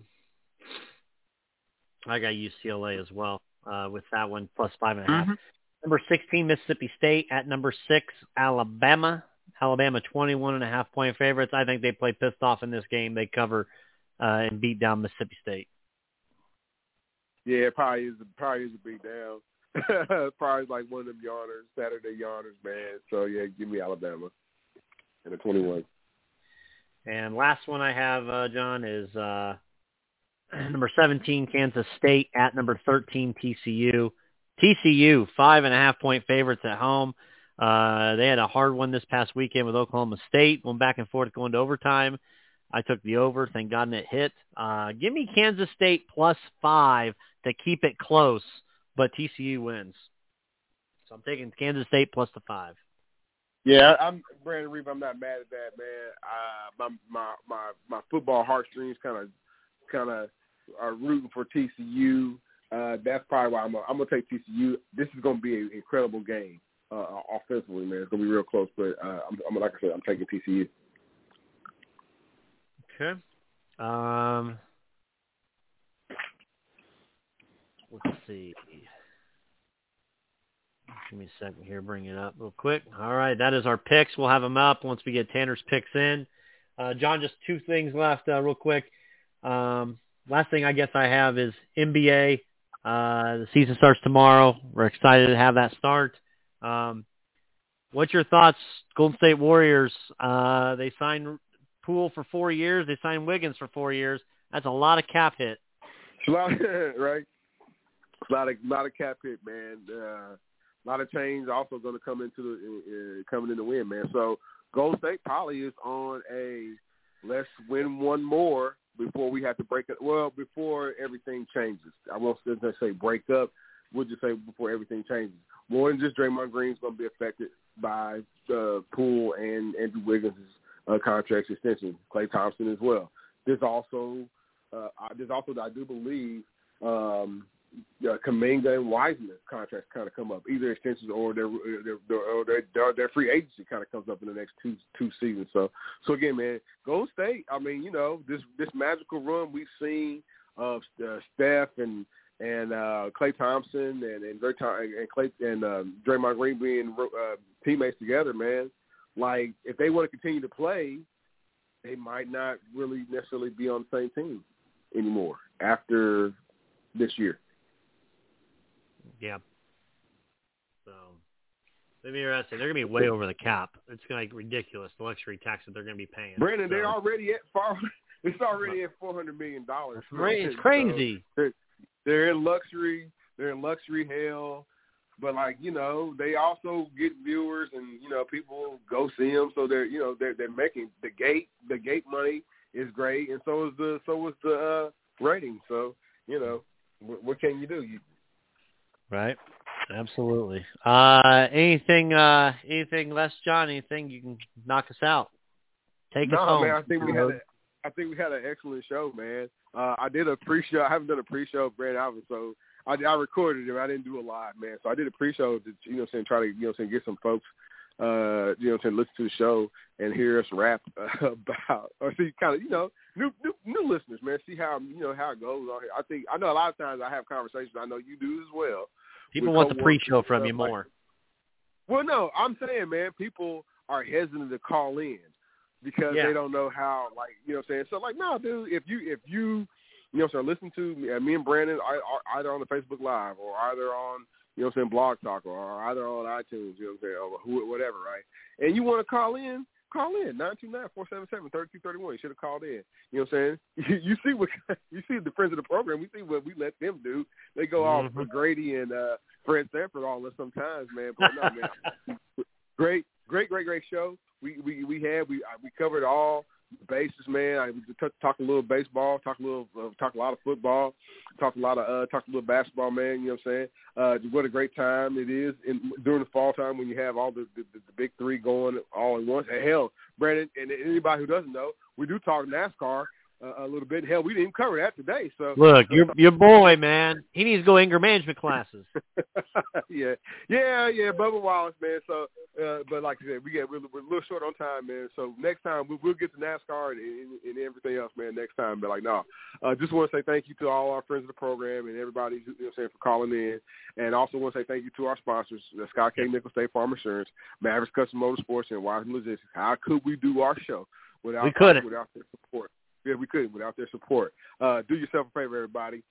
I got U C L A as well uh, with that one plus five and a half. Mm-hmm. Number sixteen, Mississippi State at number six, Alabama. Alabama, twenty-one and a half point favorites. I think they play pissed off in this game. They cover uh, and beat down Mississippi State. Yeah, it probably is. Probably is a beat down. Probably like one of them yawners, Saturday yawners, man. So yeah, give me Alabama and a twenty-one. And last one I have, uh, John, is uh, number seventeen, Kansas State at number thirteen, T C U. T C U, five and a half point favorites at home. Uh, they had a hard one this past weekend with Oklahoma State, went back and forth going to overtime. I took the over. Thank God it hit. Uh, give me Kansas State plus five to keep it close, but T C U wins. So I'm taking Kansas State plus the five. Yeah, I'm Brandon Reeve. I'm not mad at that, man. Uh, my my my my football heartstrings kind of kind of are rooting for T C U. Uh, that's probably why I'm gonna, I'm gonna take T C U. This is gonna be an incredible game uh, offensively, man. It's gonna be real close, but uh, I'm, I'm like I said, I'm taking T C U. Okay. Um, let's see. Give me a second here. Bring it up real quick. All right, that is our picks. We'll have them up once we get Tanner's picks in. Uh, John, just two things left uh, real quick. Um, last thing I guess I have is N B A. Uh, the season starts tomorrow. We're excited to have that start. Um, what's your thoughts, Golden State Warriors? Uh, they signed Poole for four years. They signed Wiggins for four years. That's a lot of cap hit. It's a lot, right? A lot of lot of cap hit, man. Uh, a lot of change also going to come into the uh, coming in the win, man. So Golden State probably is on a let's win one more before we have to break it. Well, before everything changes. I won't just say break up. We'll just say before everything changes. More than just Draymond Green's going to be affected by the Poole and Andrew Wiggins' uh, contract extension. Klay Thompson as well. There's also, uh, there's also, I do believe, um, uh, Kuminga and Wiseman's contracts kind of come up, either extensions or their their, their, or their, their their free agency kind of comes up in the next two two seasons. So, so again, man, Golden State. I mean, you know, this this magical run we've seen of uh, Steph and and uh, Klay Thompson and and and Klay and uh, Draymond Green being uh, teammates together, man. Like, if they want to continue to play, they might not really necessarily be on the same team anymore after this year. Yeah. So, maybe you're asking, they're going to be way over the cap. It's going to be ridiculous, the luxury tax that they're going to be paying. Brandon, so. they're already at far, it's already at four hundred million dollars. It's crazy. So they're, they're in luxury. They're in luxury hell. But, like, you know, they also get viewers and, you know, people go see them. So they're, you know, they're, they're making the gate, the gate money is great. And so is the, so is the uh, rating. So, you know, what, what can you do? You, Right. Absolutely. Uh, anything, uh, anything less, John? Anything you can knock us out? Take no, us home. Man, I think we had a, I think we had an excellent show, man. Uh, I did a pre-show. I haven't done a pre-show of Brandon Alvin, so I, I recorded it. I didn't do a live, man. So I did a pre-show to, you know, saying try to, you know, saying get some folks, uh, you know, saying listen to the show and hear us rap uh, about, or see kind of, you know, new, new new listeners, man. See how, you know, how it goes on here. I think I know a lot of times I have conversations. I know you do as well. People want the pre-show from you more. Like, well, no, I'm saying, man, people are hesitant to call in because yeah. they don't know how, like, you know what I'm saying? So, like, no, dude, if you, if you, you know, so listen to me, uh, me and Brandon either on the Facebook Live or either on, you know what I'm saying, Blog Talk or either on iTunes, you know what I'm saying, or who, whatever, right? And you want to call in, call in, nine two nine, four seven seven, three two three one. You should have called in. You know what I'm saying? You, you see what you see the friends of the program. We see what we let them do. They go off mm-hmm. for Grady and uh, Fred Sanford all this sometimes, man. But no, man, great, great, great, great show. We we we had we we covered all bases, man. I we t- talked a little baseball, talked a little, uh, talked a lot of football, talked a lot of, uh, talked a little basketball, man. You know what I'm saying? Uh, what a great time it is in, during the fall time when you have all the, the, the big three going all at once. And hell, Brandon, and anybody who doesn't know, we do talk NASCAR uh, a little bit. Hell, we didn't even cover that today. So look, your your boy, man, he needs to go anger management classes. yeah, yeah, yeah, Bubba Wallace, man. So, uh, but like I said, we get we're, we're a little short on time, man. So next time we, we'll get to NASCAR and, and, and everything else, man. Next time, but like, no, uh, just want to say thank you to all our friends of the program and everybody, you know, what I'm saying, for calling in, and also want to say thank you to our sponsors, the Scott K. Nichols State Farm Insurance, Mavericks Custom Motorsports, and Wiseman Logistics. How could we do our show without we couldn't. without their support? Yeah, we couldn't without their support. Uh, do yourself a favor, everybody.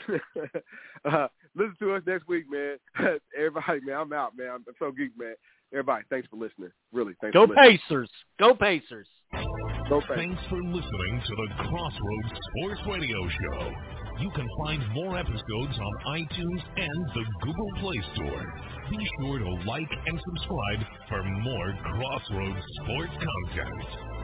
uh, listen to us next week, man. Everybody, man, I'm out, man. I'm so geeked, man. Everybody, thanks for listening. Really, thanks Go for listening. Pacers. Go Pacers. Go Pacers. Thanks for listening to the Crossroads Sports Radio Show. You can find more episodes on iTunes and the Google Play Store. Be sure to like and subscribe for more Crossroads sports content.